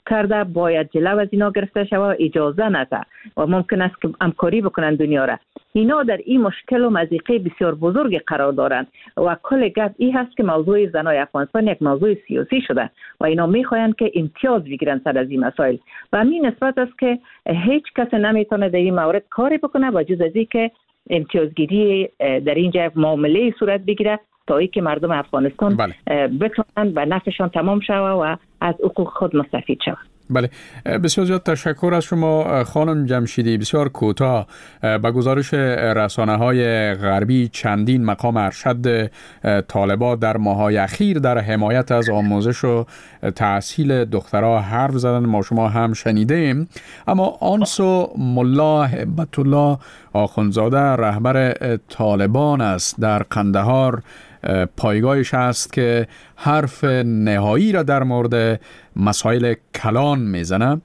کرده باید جلو از اینا گرفته شود، اجازه نده و ممکن است که همکاری بکنن دنیا را. اینا در این مشکل و مضیقه بسیار بزرگ قرار دارند و کل گپ این هست که موضوع زنای افغانستان یک موضوع سیاسی شده و اینا میخواهند که امتیاز بگیرن سر از این مسائل و همین نسبت است که هیچ کس نمیتونه در این مورد کاری بکنه و جز از این که امتیازگیری در اینجا معامله صورت بگیره تا ای که مردم افغانستان بله. بتونن و نفعشان تمام شود و از حقوق خود مستفید شود. بله، بسیار زیاد تشکر از شما خانم جمشیدی. بسیار کوتاه، به گزارش رسانه‌های غربی چندین مقام ارشد طالبان در ماه‌های اخیر در حمایت از آموزش و تحصیل دخترها حرف زدن، ما شما هم شنیدیم. اما آنسو ملا هبت الله آخوندزاده رهبر طالبان است در قندهار، پایگاهش است که حرف نهایی را در مورد مسائل کلان میزنه.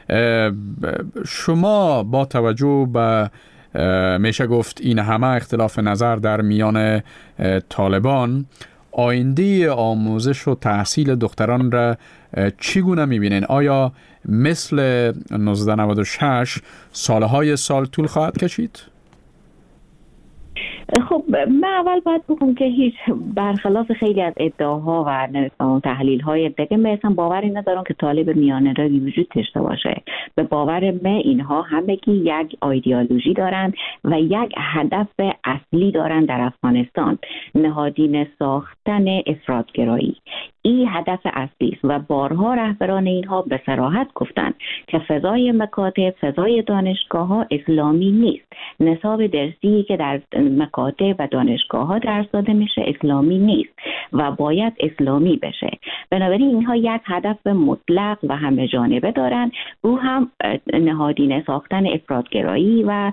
شما با توجه به میشه گفت این همه اختلاف نظر در میان طالبان، آینده آموزش و تحصیل دختران را چگونه میبینین؟ آیا مثل نوزده نود و شش سالهای سال طول خواهد کشید؟ خب من اول باید بگم که هیچ برخلاف خیلی از ادعاها و تحلیل های دیگه من اصلا باوری ندارم که طالب میانه روی وجود داشته باشه. به باور من اینها همگی یک ایدئولوژی دارن و یک هدف اصلی دارن در افغانستان، نهادینه ساختن افراطگرایی. این هدف اصلی است و بارها رهبران اینها به صراحت گفتن که فضای مکاتب، فضای دانشگاه ها اسلامی نیست. نصاب درسی که در مکاتب و دانشگاه ها درس داده میشه اسلامی نیست و باید اسلامی بشه. بنابراین اینها یک هدف مطلق و همه جانبه دارن، او هم نهادینه ساختن افراطگرایی و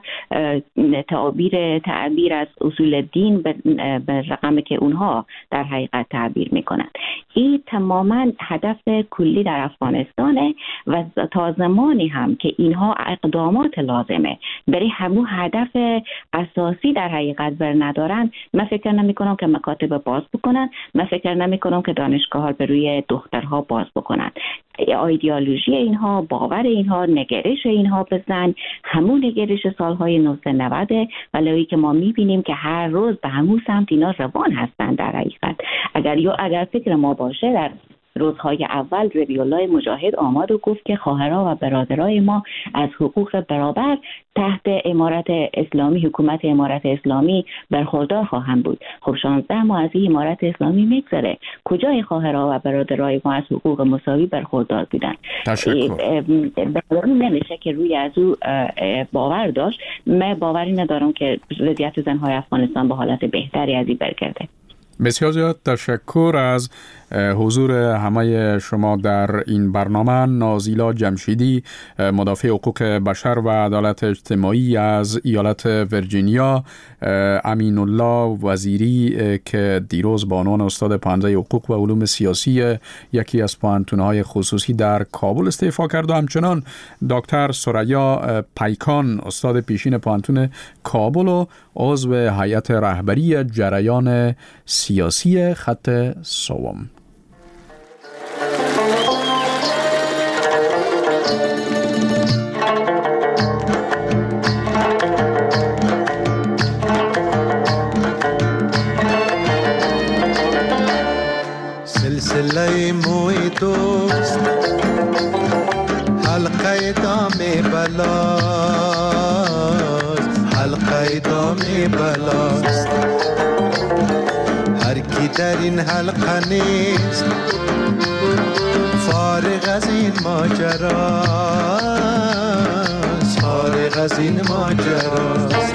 تعبیر تعبیر از اصول دین به رقمی که اونها در حقیقت تعبیر میکنن. این تماما هدف کلی در افغانستانه و تا زمانی هم که اینها اقدامات لازمه برای همون هدف اساسی در حقیقت بر ندارن، من فکر نمی کنم که مکاتب باز بکنن، من فکر نمی کنم که دانشگاه ها بر روی دخترها باز بکنن. ایدئولوژی اینها، باور اینها، نگرش اینها بزن همون نگرش سالهای نوزده نود ولی که ما میبینیم که هر روز به همون سمت اینا روان هستن. در حقیقت اگر یا اگر فکر ما باشه، در روزهای اول ربیع الله مجاهد آمد و گفت که خواهرها و برادرای ما از حقوق برابر تحت امارت اسلامی، حکومت امارت اسلامی برخوردار خواهند بود. خب شانزده ماه از این امارت اسلامی میگذره، کجای خواهرها و برادرای ما از حقوق مساوی برخوردار بودن؟ تشکر. نمیشه که روی از او باور داشت. من باوری ندارم که وضعیت زنهای افغانستان به حالت بهتری از این برگرده. بسیار زیاد تشکر از حضور همه شما در این برنامه. نازیلا جمشیدی، مدافع حقوق بشر و عدالت اجتماعی از ایالت ویرجینیا، امین الله وزیری که دیروز به عنوان استاد پانزده حقوق و علوم سیاسی یکی از پوهنتون‌های خصوصی در کابل استعفا کرد و همچنان دکتر ثریا پیکان، استاد پیشین پوهنتون کابل و عضو هیئت رهبری جریان سیاسی خط سوم. سلسله موی دوست حلقه دام بلاست، حلقه دام بلاست. هر کی در این حلقه نیست فارغ از این ماجراست، فارغ از این ماجراست.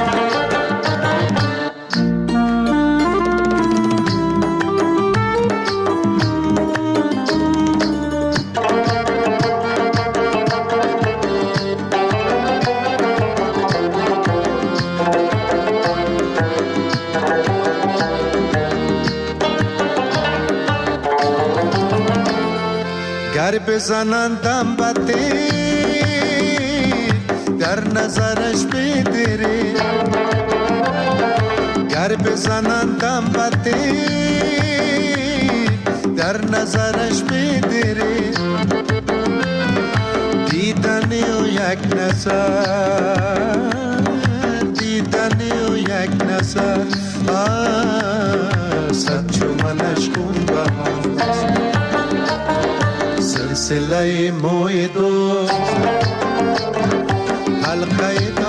گر بزنندم بطیر در نظرش بدری، گر بزنندم بطیر در نظرش بدری. یک نظر دیدن و یک نظر صد چومنش کن بهاست سلسله موی دوست حلقه